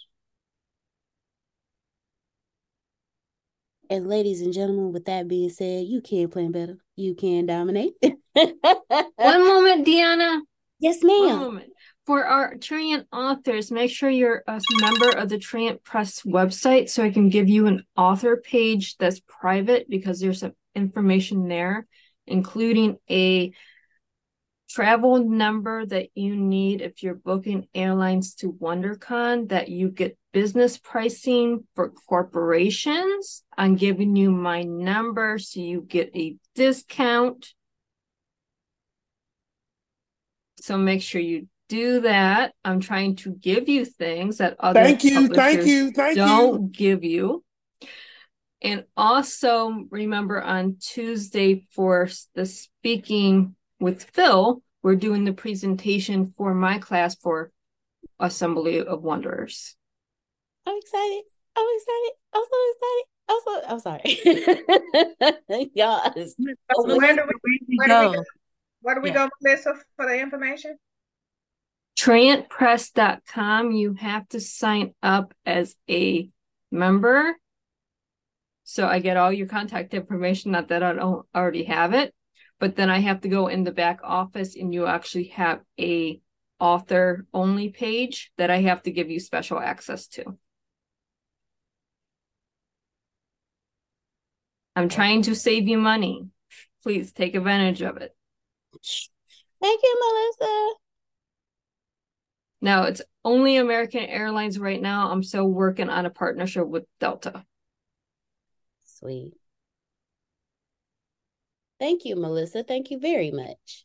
[SPEAKER 2] And ladies and gentlemen, with that being said, you can plan better. You can dominate.
[SPEAKER 14] One moment, Deanna.
[SPEAKER 2] Yes, ma'am.
[SPEAKER 14] One moment. For our Trient authors, make sure you're a member of the Trient Press website so I can give you an author page that's private, because there's some information there, including a travel number that you need if you're booking airlines to WonderCon, that you get business pricing for corporations. I'm giving you my number so you get a discount. So make sure you do that. I'm trying to give you things that other publishers don't give you. And also remember, on Tuesday for the Speaking with Phil, we're doing the presentation for my class for Assembly of Wanderers.
[SPEAKER 2] I'm excited. I'm sorry. Y'all.
[SPEAKER 13] Where do we go, Melissa, for the information?
[SPEAKER 14] TrientPress.com. You have to sign up as a member. So I get all your contact information, not that I don't already have it, but then I have to go in the back office and you actually have a author only page that I have to give you special access to. I'm trying to save you money. Please take advantage of it.
[SPEAKER 2] Thank you, Melissa.
[SPEAKER 14] Now it's only American Airlines right now. I'm still working on a partnership with Delta.
[SPEAKER 2] Sweet. Thank you, Melissa. Thank you very much.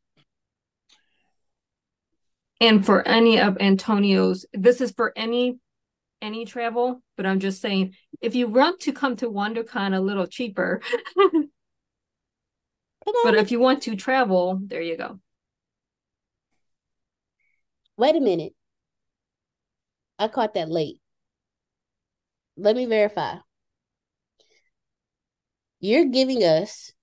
[SPEAKER 14] And for any of Antonio's, this is for any travel, but I'm just saying, if you want to come to WonderCon a little cheaper, but if you want to travel, there you go.
[SPEAKER 2] Wait a minute. I caught that late. Let me verify. You're giving us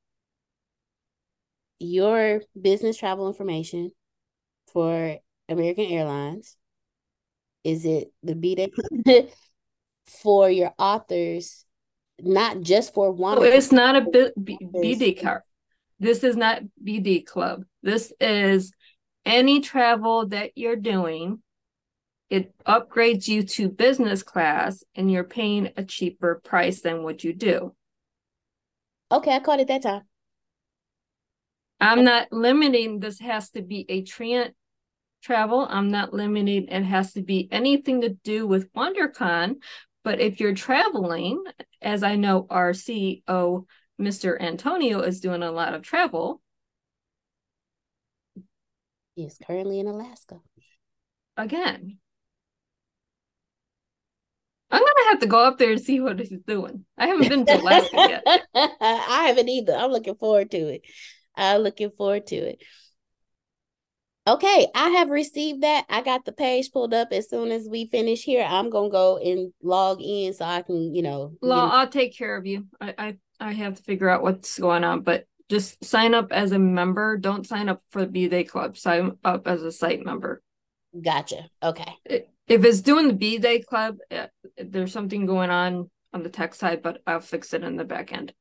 [SPEAKER 2] your business travel information for American Airlines. Is it the B-Day for your authors, not just for one?
[SPEAKER 14] Oh, it's not a B-Day card. This is not B-Day Club. This is any travel that you're doing. It upgrades you to business class and you're paying a cheaper price than what you do.
[SPEAKER 2] Okay, I caught it that time.
[SPEAKER 14] I'm not limiting this has to be a Trient travel. I'm not limiting it has to be anything to do with WonderCon. But if you're traveling, as I know our CEO, Mr. Antonio, is doing a lot of travel.
[SPEAKER 2] He's currently in Alaska.
[SPEAKER 14] Again. I'm going to have to go up there and see what he's doing. I haven't been to Alaska yet.
[SPEAKER 2] I haven't either. I'm looking forward to it. Okay, I have received that. I got the page pulled up. As soon as we finish here, I'm going to go and log in so I can,
[SPEAKER 14] I'll take care of you. I have to figure out what's going on, but just sign up as a member. Don't sign up for the B-Day Club. Sign up as a site member.
[SPEAKER 2] Gotcha. Okay.
[SPEAKER 14] If it's doing the B-Day Club, there's something going on the tech side, but I'll fix it in the back end.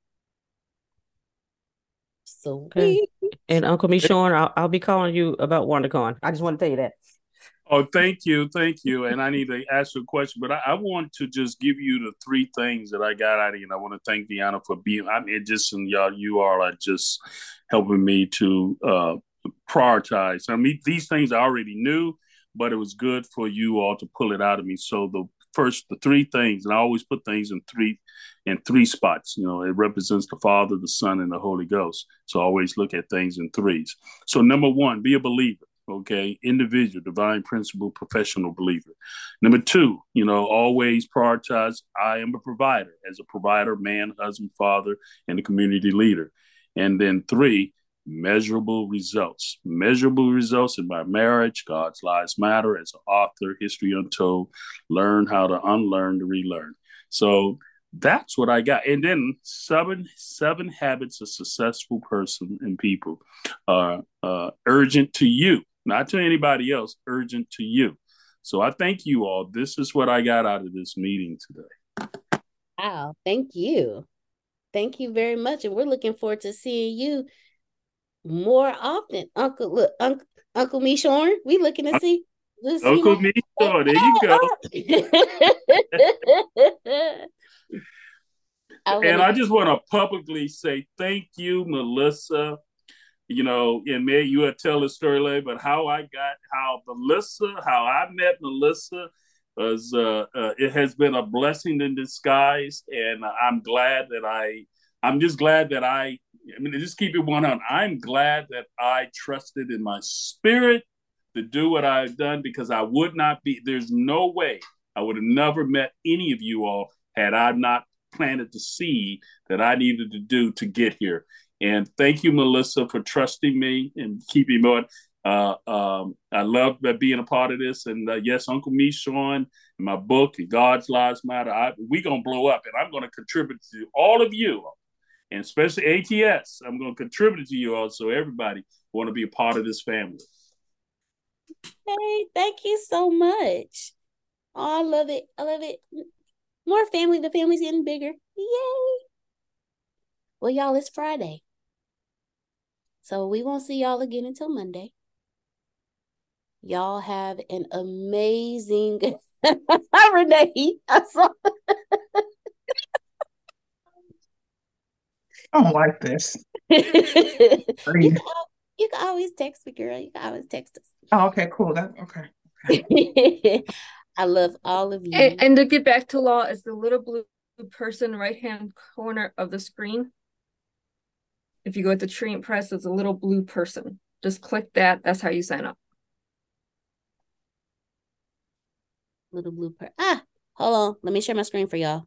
[SPEAKER 2] So
[SPEAKER 10] okay. And Uncle Michonne, I'll be calling you about WonderCon. I just want to tell you that.
[SPEAKER 5] Oh, thank you. And I need to ask you a question, but I want to just give you the three things that I got out of you. And I want to thank Deanna for being, you all are just helping me to prioritize. I mean, these things I already knew, but it was good for you all to pull it out of me. So the three things, and I always put things in three spots. You know, it represents the Father, the Son, and the Holy Ghost. So I always look at things in threes. So number one, be a believer. Okay, individual, divine principle, professional believer. Number two, you know, always prioritize. I am a provider. As a provider, man, husband, father, and a community leader. And then three, measurable results. Measurable results in my marriage, God's Lives Matter, as an author, History Untold, learn how to unlearn to relearn. So that's what I got. And then seven habits of successful person and people are urgent to you, not to anybody else, urgent to you. So I thank you all. This is what I got out of this meeting today.
[SPEAKER 2] Wow. Thank you. Thank you very much. And we're looking forward to seeing you more often. Uncle Meshorn, we looking to see.
[SPEAKER 5] Uncle Meshorn, there you go. I just want to publicly say thank you, Melissa. You know, and maybe you will tell the story later, but how I met Melissa was, it has been a blessing in disguise. And I'm just glad that I mean, just keep it 100. I'm glad that I trusted in my spirit to do what I've done, because I would not be, there's no way I would have never met any of you all had I not planted the seed that I needed to do to get here. And thank you, Melissa, for trusting me and keeping me on. I love being a part of this. And yes, Uncle Meshorn, my book, God's Lives Matter, we're going to blow up. And I'm going to contribute to all of you, and especially ATS. I'm going to contribute to you all, so everybody want to be a part of this family.
[SPEAKER 2] Hey, thank you so much. Oh, I love it. I love it. More family. The family's getting bigger. Yay. Well, y'all, it's Friday. So we won't see y'all again until Monday. Y'all have an amazing Renee. I saw.
[SPEAKER 13] I don't like this.
[SPEAKER 2] You can always text me, girl. You can always text us.
[SPEAKER 13] Oh, okay, cool. Okay.
[SPEAKER 2] I love all of you.
[SPEAKER 14] And to get back to law, is the little blue person right-hand corner of the screen. If you go at the Treant Press, it's a little blue person. Just click that. That's how you sign up.
[SPEAKER 2] Little blue person. Hold on. Let me share my screen for y'all.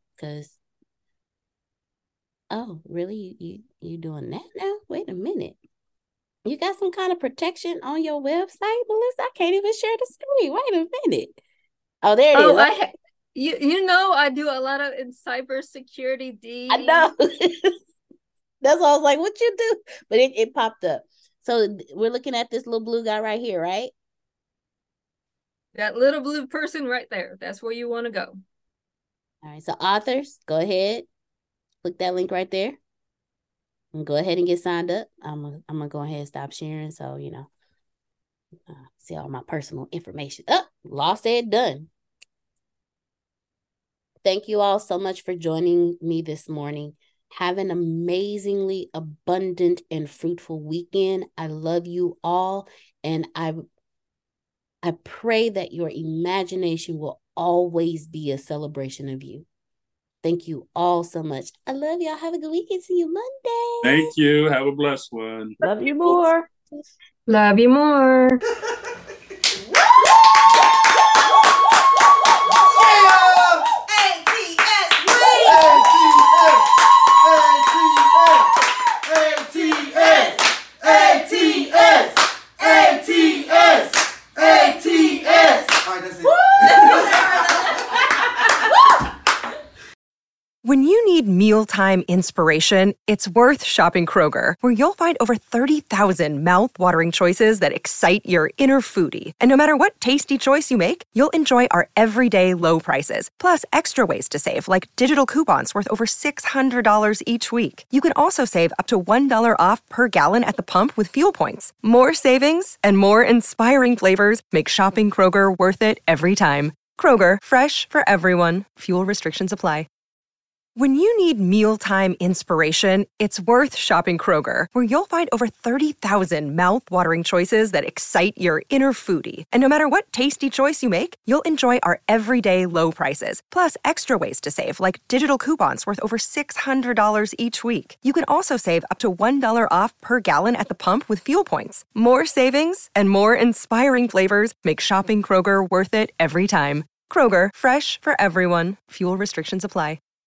[SPEAKER 2] Oh, really? You doing that now? Wait a minute. You got some kind of protection on your website, Melissa? I can't even share the screen. Wait a minute. Oh, there it is.
[SPEAKER 14] You know I do a lot of in cybersecurity.
[SPEAKER 2] I know. That's why I was like, what you do? But it popped up. So we're looking at this little blue guy right here, right?
[SPEAKER 14] That little blue person right there. That's where you want to go.
[SPEAKER 2] All right. So authors, go ahead. Click that link right there. And go ahead and get signed up. I'm gonna go ahead and stop sharing. So, see all my personal information. Law said done. Thank you all so much for joining me this morning. Have an amazingly abundant and fruitful weekend. I love you all. And I pray that your imagination will always be a celebration of you. Thank you all so much. I love y'all. Have a good weekend. See you Monday.
[SPEAKER 5] Thank you. Have a blessed one.
[SPEAKER 10] Love you more.
[SPEAKER 14] Love you more.
[SPEAKER 8] When you need mealtime inspiration, it's worth shopping Kroger, where you'll find over 30,000 mouth-watering choices that excite your inner foodie. And no matter what tasty choice you make, you'll enjoy our everyday low prices, plus extra ways to save, like digital coupons worth over $600 each week. You can also save up to $1 off per gallon at the pump with fuel points. More savings and more inspiring flavors make shopping Kroger worth it every time. Kroger, fresh for everyone. Fuel restrictions apply. When you need mealtime inspiration, it's worth shopping Kroger, where you'll find over 30,000 mouth-watering choices that excite your inner foodie. And no matter what tasty choice you make, you'll enjoy our everyday low prices, plus extra ways to save, like digital coupons worth over $600 each week. You can also save up to $1 off per gallon at the pump with fuel points. More savings and more inspiring flavors make shopping Kroger worth it every time. Kroger, fresh for everyone. Fuel restrictions apply.